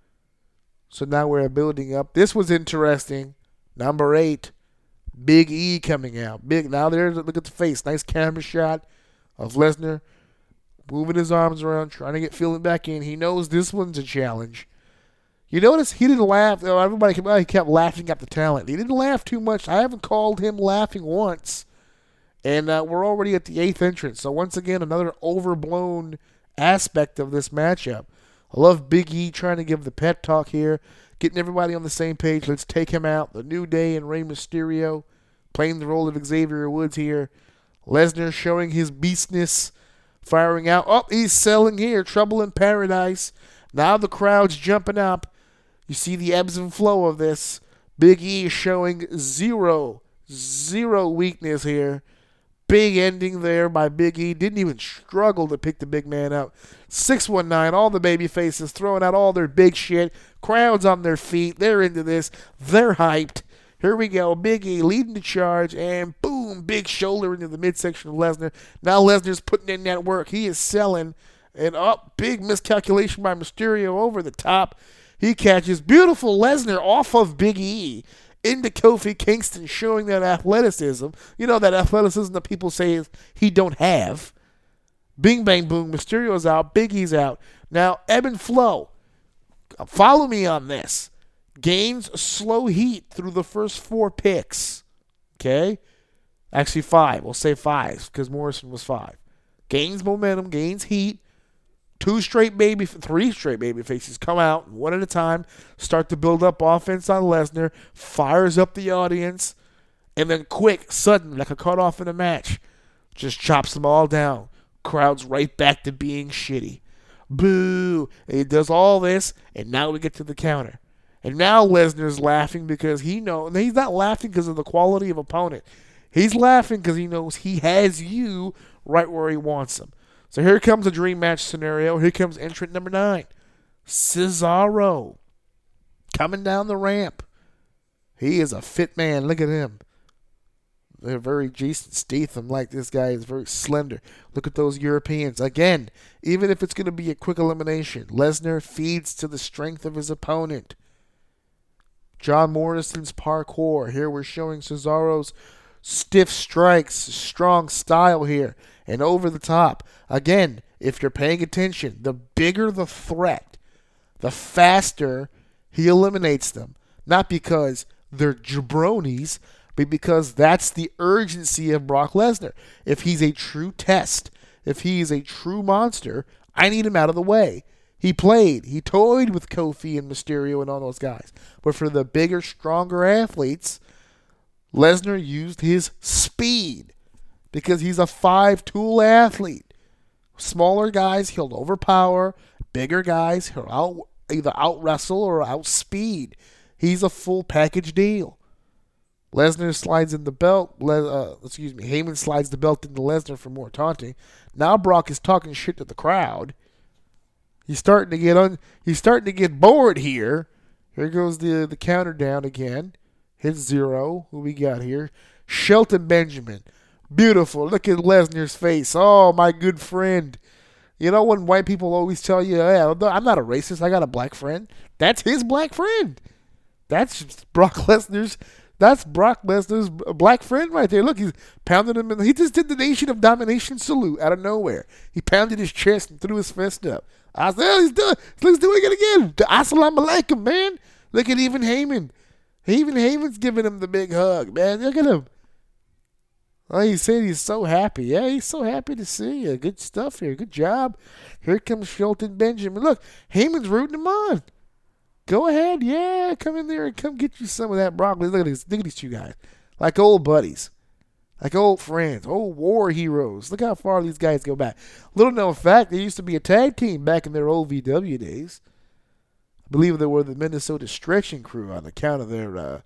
So now we're building up. This was interesting. Number 8, Big E coming out. Now there's, look at the face. Nice camera shot of Lesnar moving his arms around, trying to get feeling back in. He knows this one's a challenge. You notice he didn't laugh. Everybody he kept laughing at the talent. He didn't laugh too much. I haven't called him laughing once. And we're already at the 8th entrance. So once again, another overblown aspect of this matchup. I love Big E trying to give the pep talk here, getting everybody on the same page. Let's take him out. The New Day and Rey Mysterio playing the role of Xavier Woods here. Lesnar showing his beastness, firing out. Oh, he's selling here. Trouble in Paradise. Now the crowd's jumping up. You see the ebbs and flow of this. Big E showing zero weakness here. Big ending there by Big E. Didn't even struggle to pick the big man up. 619, all the baby faces throwing out all their big shit. Crowds on their feet. They're into this. They're hyped. Here we go. Big E leading the charge. And boom, big shoulder into the midsection of Lesnar. Now Lesnar's putting in that work. He is selling. And up, big miscalculation by Mysterio over the top. He catches beautiful Lesnar off of Big E into Kofi Kingston, showing that athleticism. You know, that athleticism that people say he don't have. Bing, bang, boom. Mysterio's out. Big E's out. Now, ebb and flow. Follow me on this. Gains slow heat through the first 4 picks. Okay? Actually, 5. We'll say 5 because Morrison was 5. Gains momentum, gains heat. 3 straight baby faces come out one at a time, start to build up offense on Lesnar, fires up the audience, and then quick, sudden, like a cutoff in a match, just chops them all down. Crowd's right back to being shitty. Boo! And he does all this, and now we get to the counter. And now Lesnar's laughing because he knows, he's not laughing because of the quality of opponent. He's laughing because he knows he has you right where he wants him. So here comes a dream match scenario. Here comes entrant number 9. Cesaro. Coming down the ramp. He is a fit man. Look at him. They're very Jason Statham like. This guy is very slender. Look at those Europeans. Again, even if it's going to be a quick elimination, Lesnar feeds to the strength of his opponent. John Morrison's parkour. Here we're showing Cesaro's stiff strikes, strong style here, and over the top. Again, if you're paying attention, the bigger the threat, the faster He eliminates them. Not because they're jabronis, but because that's the urgency of Brock Lesnar. If he's a true test, if he is a true monster, I need him out of the way. He toyed with Kofi and Mysterio and all those guys. But for the bigger, stronger athletes, Lesnar used his speed because he's a 5-tool athlete. Smaller guys, he'll overpower. Bigger guys, he'll either out-wrestle or outspeed. He's a full package deal. Lesnar slides in the belt. Heyman slides the belt into Lesnar for more taunting. Now Brock is talking shit to the crowd. He's starting to get bored here. Here goes the counter down again. Hit 0. Who we got here? Shelton Benjamin. Beautiful. Look at Lesnar's face. Oh, my good friend. You know when white people always tell you, hey, I'm not a racist, I got a black friend? That's his black friend. That's Brock Lesnar's black friend right there. Look, he's pounding him. He just did the Nation of Domination salute out of nowhere. He pounded his chest and threw his fist up. I said, oh, he's doing it again. Assalamu alaikum, man. Look at even Heyman. Even Heyman's giving him the big hug, man. Look at him. Oh, he said he's so happy. Yeah, he's so happy to see you. Good stuff here. Good job. Here comes Shelton Benjamin. Look, Heyman's rooting him on. Go ahead. Yeah, come in there and come get you some of that broccoli. Look at these two guys. Like old buddies. Like old friends. Old war heroes. Look how far these guys go back. Little known fact, they used to be a tag team back in their old VW days. I believe they were the Minnesota Stretching Crew on account of their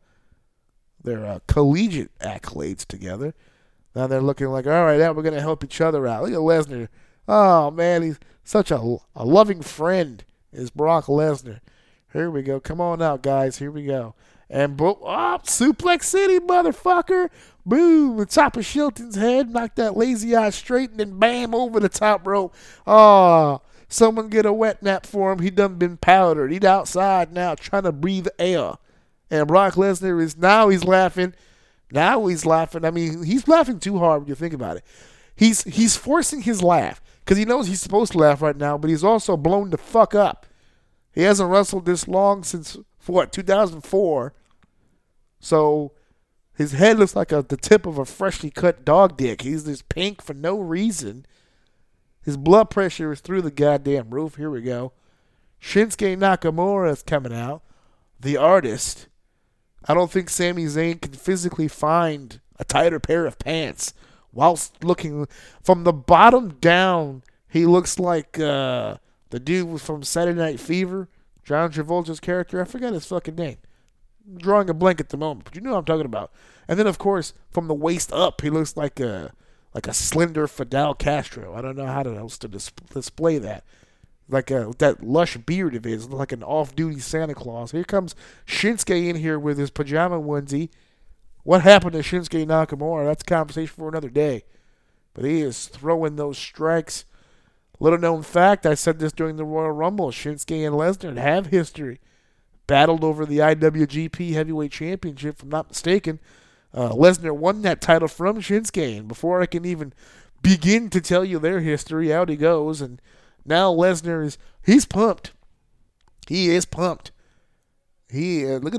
collegiate accolades together. Now they're looking like, all right, now we're going to help each other out. Look at Lesnar. Oh, man, he's such a loving friend is Brock Lesnar. Here we go. Come on out, guys. Here we go. And Suplex City, motherfucker. Boom. The top of Shelton's head. Knock that lazy eye straight and then bam, over the top rope. Oh, someone get a wet nap for him. He done been powdered. He's outside now trying to breathe air. And Brock Lesnar he's laughing. Now he's laughing. I mean, he's laughing too hard when you think about it. He's forcing his laugh because he knows he's supposed to laugh right now, but he's also blown the fuck up. He hasn't wrestled this long since, 2004. So his head looks like the tip of a freshly cut dog dick. He's just pink for no reason. His blood pressure is through the goddamn roof. Here we go. Shinsuke Nakamura is coming out. The artist. I don't think Sami Zayn can physically find a tighter pair of pants whilst looking from the bottom down. He looks like the dude from Saturday Night Fever, John Travolta's character. I forgot his fucking name. I'm drawing a blank at the moment, but you know what I'm talking about. And then, of course, from the waist up, he looks like a slender Fidel Castro. I don't know how else to display that. Like that lush beard of his, like an off-duty Santa Claus. Here comes Shinsuke in here with his pajama onesie. What happened to Shinsuke Nakamura? That's a conversation for another day. But he is throwing those strikes. Little known fact, I said this during the Royal Rumble, Shinsuke and Lesnar have history. Battled over the IWGP Heavyweight Championship, if I'm not mistaken. Lesnar won that title from Shinsuke. And before I can even begin to tell you their history, out he goes. And now Lesnar he's pumped. He is pumped. Look at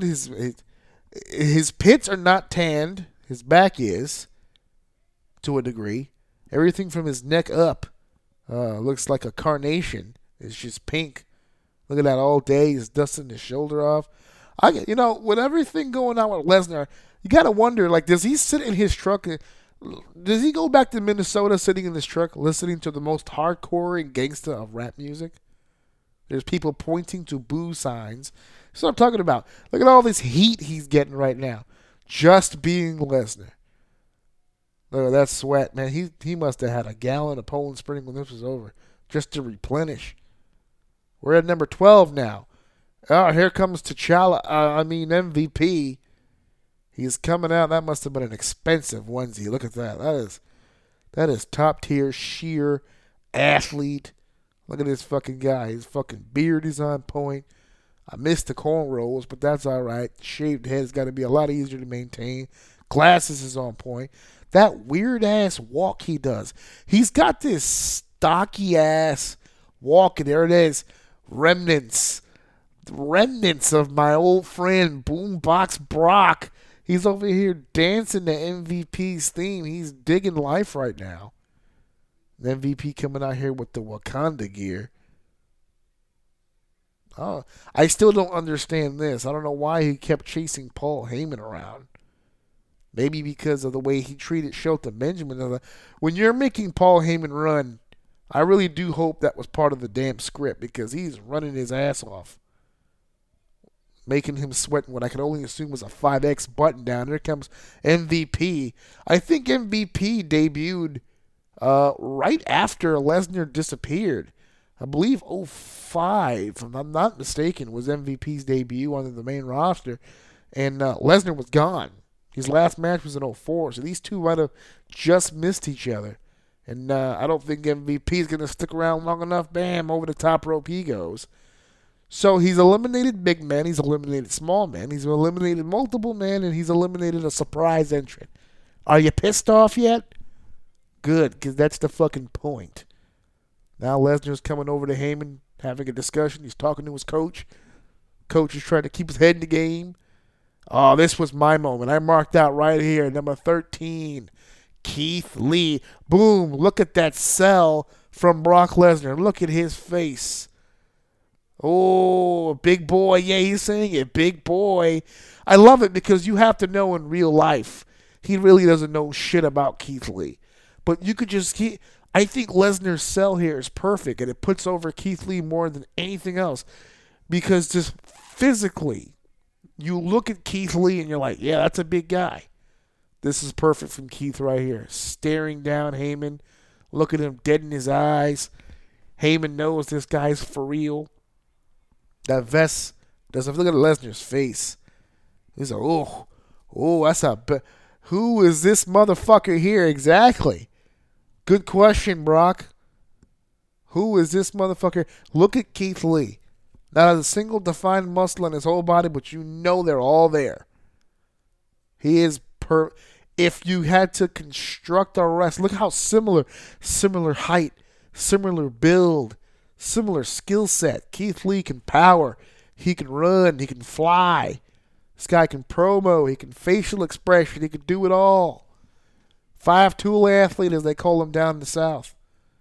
his pits are not tanned. His back is, to a degree. Everything from his neck up looks like a carnation. It's just pink. Look at that all day. He's dusting his shoulder off. With everything going on with Lesnar, you got to wonder, like, does he sit in his truck? Does he go back to Minnesota sitting in his truck listening to the most hardcore and gangsta of rap music? There's people pointing to boo signs. That's what I'm talking about. Look at all this heat he's getting right now. Just being Lesnar. Look at that sweat, man. He must have had a gallon of Poland Spring when this was over. Just to replenish. We're at number 12 now. Oh, here comes T'Challa. MVP. He's coming out. That must have been an expensive onesie. Look at that. That is top tier, sheer athlete. Look at this fucking guy. His fucking beard is on point. I missed the cornrows, but that's all right. Shaved head's got to be a lot easier to maintain. Glasses is on point. That weird ass walk he does. He's got this stocky ass walk, and there it is. Remnants. remnants of my old friend Boombox Brock. He's over here dancing to MVP's theme. He's digging life right now. The MVP coming out here with the Wakanda gear. Oh, I still don't understand this. I don't know why he kept chasing Paul Heyman around. Maybe because of the way he treated Shelton Benjamin. When you're making Paul Heyman run, I really do hope that was part of the damn script because he's running his ass off. Making him sweat what I can only assume was a 5X button down. Here comes MVP. I think MVP debuted right after Lesnar disappeared. I believe 05, if I'm not mistaken, was MVP's debut on the main roster. And Lesnar was gone. His last match was in 04, so these two might have just missed each other. And I don't think MVP is going to stick around long enough. Bam, over the top rope he goes. So he's eliminated big men, he's eliminated small men, he's eliminated multiple men, and he's eliminated a surprise entrant. Are you pissed off yet? Good, because that's the fucking point. Now Lesnar's coming over to Heyman, having a discussion. He's talking to his coach. Coach is trying to keep his head in the game. Oh, this was my moment. I marked out right here, number 13, Keith Lee. Boom, look at that sell from Brock Lesnar. Look at his face. Oh, big boy. Yeah, he's saying it. Big boy. I love it because you have to know in real life, he really doesn't know shit about Keith Lee. But you could just I think Lesnar's sell here is perfect, and it puts over Keith Lee more than anything else. Because just physically, you look at Keith Lee and you're like, yeah, that's a big guy. This is perfect from Keith right here. Staring down Heyman. Look at him dead in his eyes. Heyman knows this guy's for real. That vest doesn't look at Lesnar's face. He's like, that's who is this motherfucker here exactly? Good question, Brock. Who is this motherfucker? Look at Keith Lee. Not a single defined muscle in his whole body, but you know they're all there. He is if you had to construct a wrestler, look how similar height, similar build, similar skill set. Keith Lee can power. He can run. He can fly. This guy can promo. He can facial expression. He can do it all. 5-tool athlete, as they call him down in the South.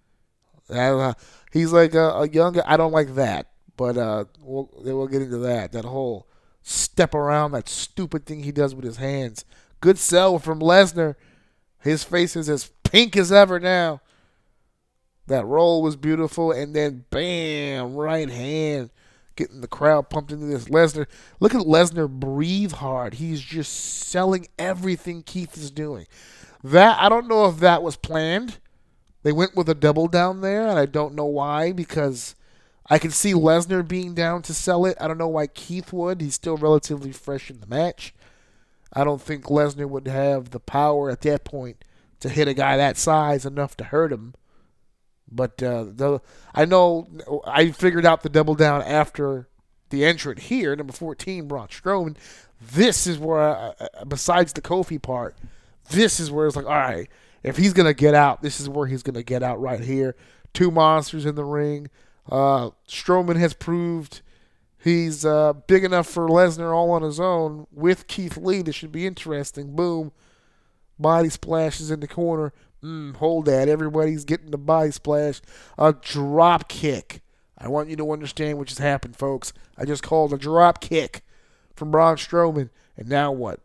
He's like a younger. I don't like that, but we'll get into that. That whole step around, that stupid thing he does with his hands. Good sell from Lesnar. His face is as pink as ever now. That roll was beautiful, and then bam, right hand, getting the crowd pumped into this. Lesnar, look at Lesnar breathe hard. He's just selling everything Keith is doing. That I don't know if that was planned. They went with a double down there, and I don't know why, because I can see Lesnar being down to sell it. I don't know why Keith would. He's still relatively fresh in the match. I don't think Lesnar would have the power at that point to hit a guy that size enough to hurt him. But I know I figured out the double down after the entrant here, number 14, Braun Strowman. This is where, besides the Kofi part, this is where it's like, all right, if he's going to get out, this is where he's going to get out right here. Two monsters in the ring. Strowman has proved he's big enough for Lesnar all on his own. With Keith Lee, this should be interesting. Boom. Body splashes in the corner. Hold that. Everybody's getting the body splash. A drop kick. I want you to understand what just happened, folks. I just called a drop kick from Braun Strowman. And now what?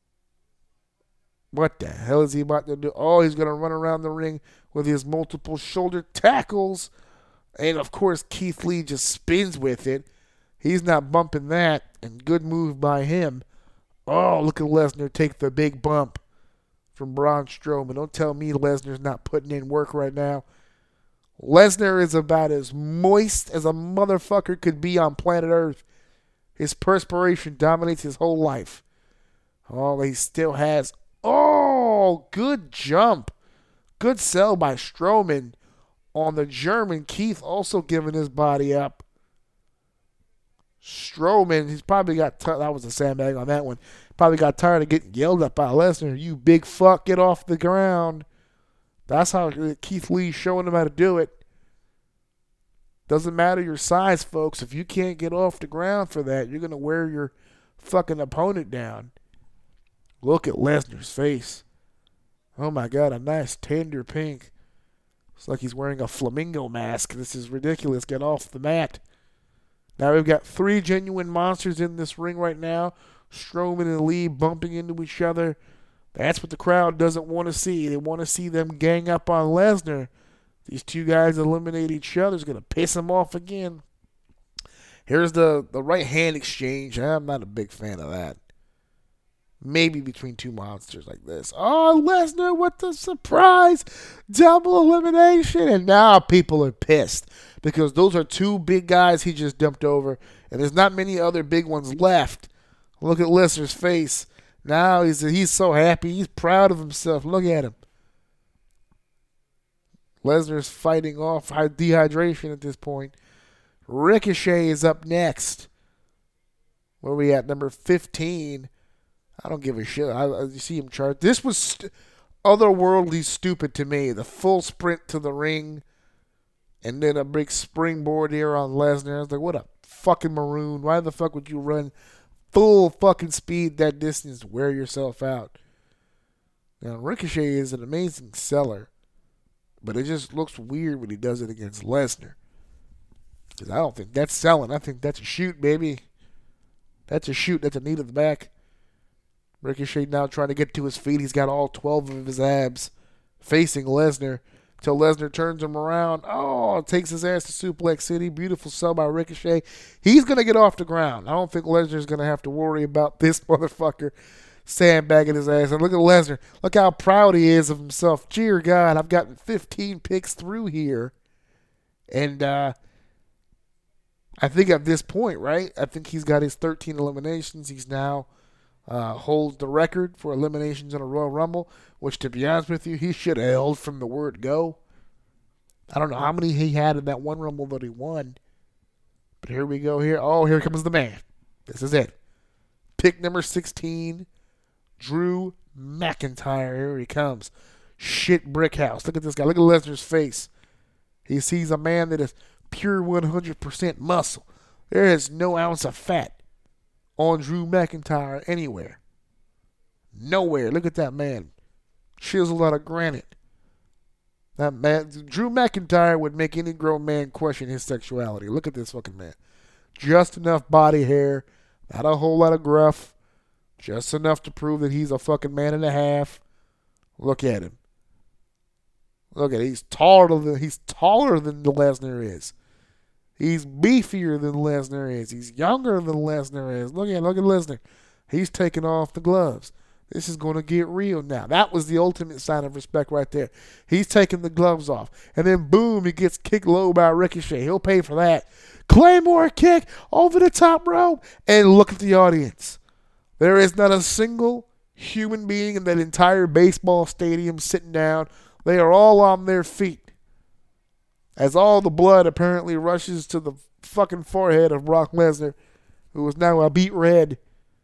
What the hell is he about to do? Oh, he's going to run around the ring with his multiple shoulder tackles. And, of course, Keith Lee just spins with it. He's not bumping that. And good move by him. Oh, look at Lesnar take the big bump from Braun Strowman. Don't tell me Lesnar's not putting in work right now. Lesnar is about as moist as a motherfucker could be on planet Earth. His perspiration dominates his whole life. Oh, he still has. Oh, good jump. Good sell by Strowman on the German. Keith also giving his body up. Strowman, he's probably got that was a sandbag on that one. Probably got tired of getting yelled at by Lesnar. You big fuck, get off the ground. That's how Keith Lee's showing him how to do it. Doesn't matter your size, folks. If you can't get off the ground for that, you're going to wear your fucking opponent down. Look at Lesnar's face. Oh my God, a nice tender pink. It's like he's wearing a flamingo mask. This is ridiculous. Get off the mat. Now we've got 3 genuine monsters in this ring right now. Strowman and Lee bumping into each other. That's what the crowd doesn't want to see. They want to see them gang up on Lesnar. These 2 guys eliminate each other. It's going to piss them off again. Here's the right hand exchange. I'm not a big fan of that. Maybe between 2 monsters like this. Oh, Lesnar with the surprise double elimination. And now people are pissed because those are 2 big guys he just dumped over. And there's not many other big ones left. Look at Lesnar's face. Now he's so happy. He's proud of himself. Look at him. Lesnar's fighting off dehydration at this point. Ricochet is up next. Where are we at? Number 15. I don't give a shit. You see him chart. This was otherworldly stupid to me. The full sprint to the ring. And then a big springboard here on Lesnar. I was like, what a fucking maroon. Why the fuck would you run full fucking speed that distance? Wear yourself out. Now, Ricochet is an amazing seller. But it just looks weird when he does it against Lesnar. Because I don't think that's selling. I think that's a shoot, baby. That's a shoot. That's a knee to the back. Ricochet now trying to get to his feet. He's got all 12 of his abs facing Lesnar until Lesnar turns him around. Oh, takes his ass to Suplex City. Beautiful sell by Ricochet. He's going to get off the ground. I don't think Lesnar's going to have to worry about this motherfucker sandbagging his ass. And look at Lesnar. Look how proud he is of himself. Dear God, I've gotten 15 picks through here. And I think at this point, right, I think he's got his 13 eliminations. He's now holds the record for eliminations in a Royal Rumble, which, to be honest with you, he should have held from the word go. I don't know how many he had in that one Rumble that he won. But here we go here. Oh, here comes the man. This is it. Pick number 16, Drew McIntyre. Here he comes. Shit brick house. Look at this guy. Look at Lesnar's face. He sees a man that is pure 100% muscle. There is no ounce of fat on Drew McIntyre anywhere. Nowhere. Look at that man. Chiseled out of granite. That man, Drew McIntyre would make any grown man question his sexuality. Look at this fucking man. Just enough body hair. Not a whole lot of gruff. Just enough to prove that he's a fucking man and a half. Look at him. Look at him. He's taller than Lesnar is. He's beefier than Lesnar is. He's younger than Lesnar is. Look at Lesnar. He's taking off the gloves. This is going to get real now. That was the ultimate sign of respect right there. He's taking the gloves off. And then, boom, he gets kicked low by Ricochet. He'll pay for that. Claymore kick over the top rope. And look at the audience. There is not a single human being in that entire baseball stadium sitting down. They are all on their feet. As all the blood apparently rushes to the fucking forehead of Brock Lesnar, who is now a beet red.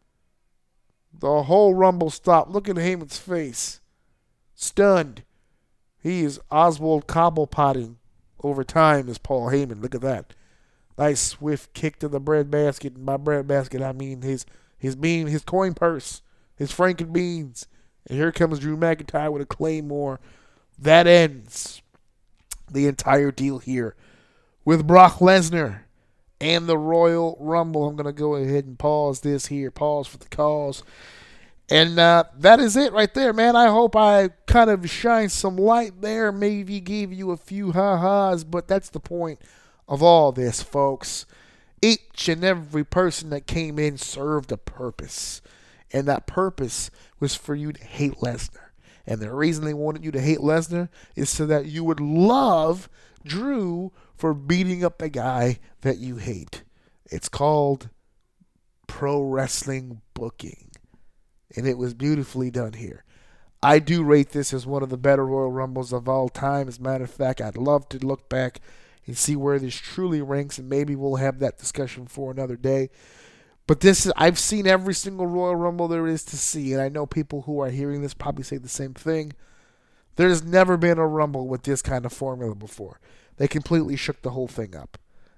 The whole Rumble stopped. Look at Heyman's face. Stunned. He is Oswald Cobblepotting over time as Paul Heyman. Look at that. Nice swift kick to the bread basket. And by bread basket, I mean his coin purse. His Franken beans. And here comes Drew McIntyre with a Claymore. That ends the entire deal here with Brock Lesnar and the Royal Rumble. I'm going to go ahead and pause this here. Pause for the cause. And that is it right there, man. I hope I kind of shined some light there. Maybe gave you a few ha-has, but that's the point of all this, folks. Each and every person that came in served a purpose. And that purpose was for you to hate Lesnar. And the reason they wanted you to hate Lesnar is so that you would love Drew for beating up the guy that you hate. It's called pro wrestling booking. And it was beautifully done here. I do rate this as one of the better Royal Rumbles of all time. As a matter of fact, I'd love to look back and see where this truly ranks, and maybe we'll have that discussion for another day. But I've seen every single Royal Rumble there is to see, and I know people who are hearing this probably say the same thing. There's never been a Rumble with this kind of formula before. They completely shook the whole thing up.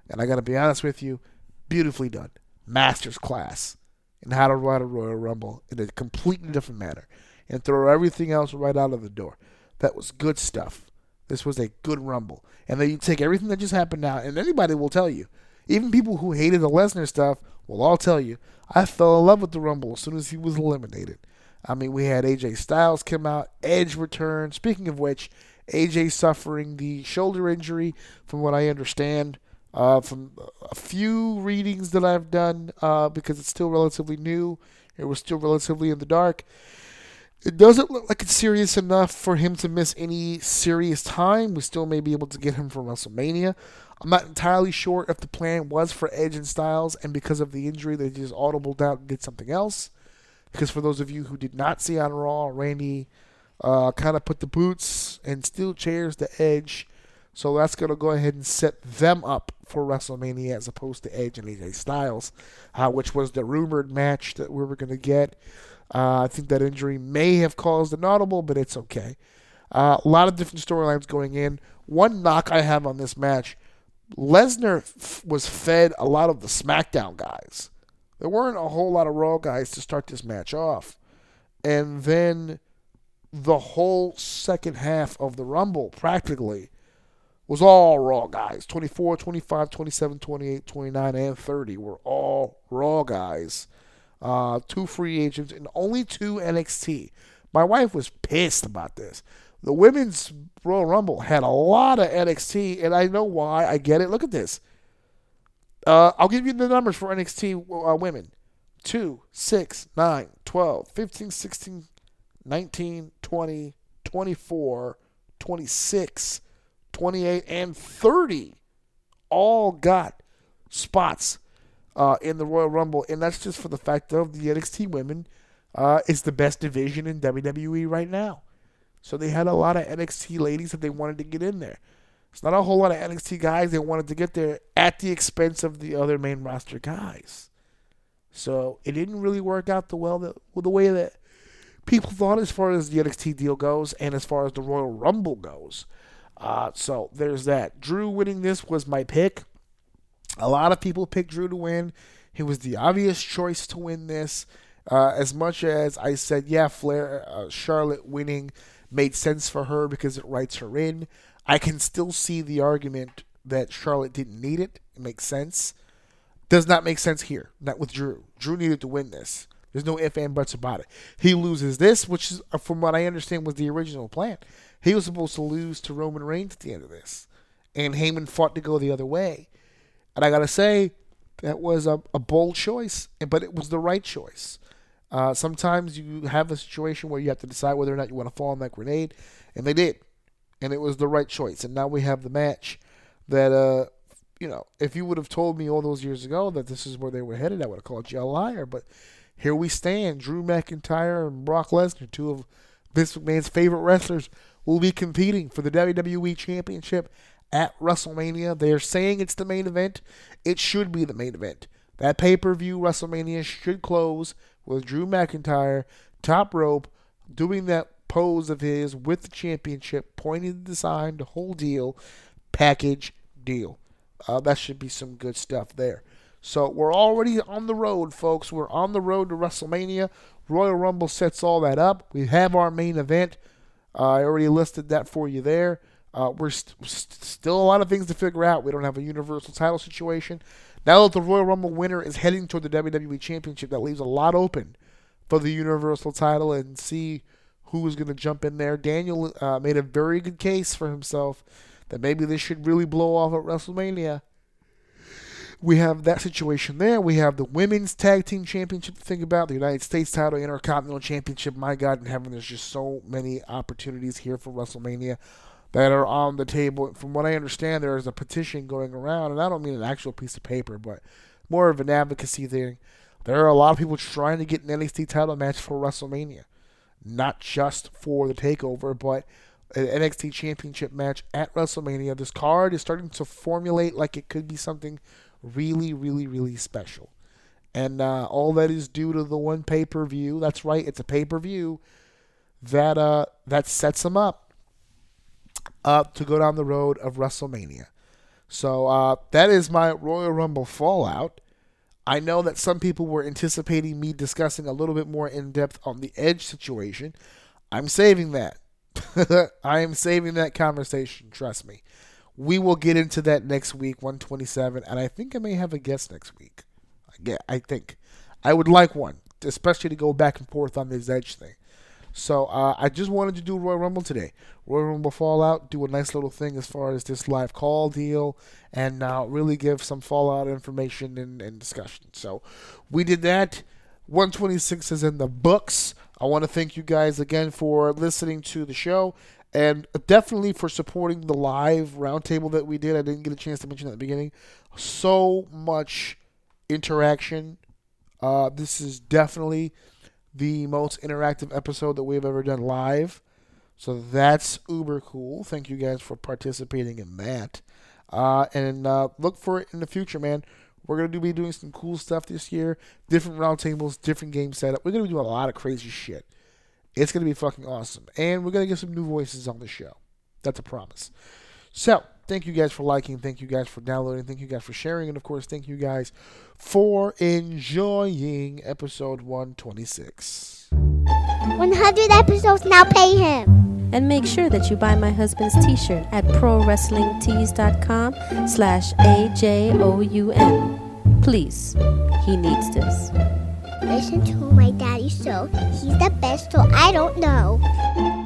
And I got to be honest with you, beautifully done. Master's class in how to run a Royal Rumble in a completely different manner and throw everything else right out of the door. That was good stuff. This was a good Rumble. And then you take everything that just happened now, and anybody will tell you, even people who hated the Lesnar stuff will all tell you, I fell in love with the Rumble as soon as he was eliminated. I mean, we had AJ Styles come out, Edge returned. Speaking of which, AJ suffering the shoulder injury, from what I understand, from a few readings that I've done, because it's still relatively new. It was still relatively in the dark. It doesn't look like it's serious enough for him to miss any serious time. We still may be able to get him for WrestleMania. I'm not entirely sure if the plan was for Edge and Styles, and because of the injury, they just audibled out and did something else. Because for those of you who did not see on Raw, Randy kind of put the boots and steel chairs to Edge. So that's going to go ahead and set them up for WrestleMania as opposed to Edge and AJ Styles, which was the rumored match that we were going to get. I think that injury may have caused an audible, but it's okay. A lot of different storylines going in. One knock I have on this match, Lesnar was fed a lot of the SmackDown guys. There weren't a whole lot of Raw guys to start this match off. And then the whole second half of the Rumble, practically, was all Raw guys. 24, 25, 27, 28, 29, and 30 were all Raw guys. 2 free agents and only 2 NXT. My wife was pissed about this. The women's Royal Rumble had a lot of NXT, and I know why. I get it. Look at this. I'll give you the numbers for NXT women. 2, 6, 9, 12, 15, 16, 19, 20, 24, 26, 28, and 30 all got spots in the Royal Rumble, and that's just for the fact of the NXT women is the best division in WWE right now. So they had a lot of NXT ladies that they wanted to get in there. It's not a whole lot of NXT guys they wanted to get there at the expense of the other main roster guys. So it didn't really work out the way that people thought as far as the NXT deal goes and as far as the Royal Rumble goes. So there's that. Drew winning this was my pick. A lot of people picked Drew to win. He was the obvious choice to win this. As much as I said, yeah, Charlotte winning made sense for her because it writes her in, I can still see the argument that Charlotte didn't need it. It makes sense. Does not make sense here. Not with Drew. Drew needed to win this. There's no ifs and buts about it. He loses this, which is, from what I understand, was the original plan. He was supposed to lose to Roman Reigns at the end of this. And Heyman fought to go the other way. And I got to say, that was a bold choice, but it was the right choice. Sometimes you have a situation where you have to decide whether or not you want to fall on that grenade, and they did. And it was the right choice. And now we have the match that, if you would have told me all those years ago that this is where they were headed, I would have called you a liar. But here we stand. Drew McIntyre and Brock Lesnar, 2 of Vince McMahon's favorite wrestlers, will be competing for the WWE Championship at WrestleMania. They are saying it's the main event. It should be the main event. That pay-per-view WrestleMania should close with Drew McIntyre, top rope, doing that pose of his with the championship, pointing to the sign, the whole deal, package deal. That should be some good stuff there. So we're already on the road, folks. We're on the road to WrestleMania. Royal Rumble sets all that up. We have our main event. I already listed that for you there. We're still a lot of things to figure out. We don't have a universal title situation. Now that the Royal Rumble winner is heading toward the WWE Championship, that leaves a lot open for the universal title and see who is going to jump in there. Daniel made a very good case for himself that maybe this should really blow off at WrestleMania. We have that situation there. We have the Women's Tag Team Championship to think about, the United States title, Intercontinental Championship. My God in heaven, there's just so many opportunities here for WrestleMania that are on the table. From what I understand, there is a petition going around, and I don't mean an actual piece of paper, but more of an advocacy thing. There are a lot of people trying to get an NXT title match for WrestleMania. Not just for the TakeOver, but an NXT Championship match at WrestleMania. This card is starting to formulate like it could be something really, really, really special. And all that is due to the one pay-per-view. That's right, it's a pay-per-view that sets them up to go down the road of WrestleMania. So that is my Royal Rumble fallout. I know that some people were anticipating me discussing a little bit more in depth on the Edge situation. I'm saving that. I am saving that conversation, trust me. We will get into that next week, 127, and I think I may have a guest next week. I think. I would like one, especially to go back and forth on this Edge thing. So I just wanted to do Royal Rumble today. Royal Rumble Fallout, do a nice little thing as far as this live call deal, and really give some Fallout information and discussion. So we did that. 126 is in the books. I want to thank you guys again for listening to the show, and definitely for supporting the live roundtable that we did. I didn't get a chance to mention at the beginning. So much interaction. This is definitely the most interactive episode that we've ever done live. So that's uber cool. Thank you guys for participating in that. And look for it in the future, man. We're going to be doing some cool stuff this year. Different roundtables, different game setup. We're going to be doing a lot of crazy shit. It's going to be fucking awesome. And we're going to get some new voices on the show. That's a promise. So, thank you guys for liking. Thank you guys for downloading. Thank you guys for sharing. And, of course, thank you guys for enjoying episode 126. 100 episodes, now pay him. And make sure that you buy my husband's t-shirt at prowrestlingtees.com/AJOUN. Please, he needs this. Listen to my daddy show. He's the best, so I don't know.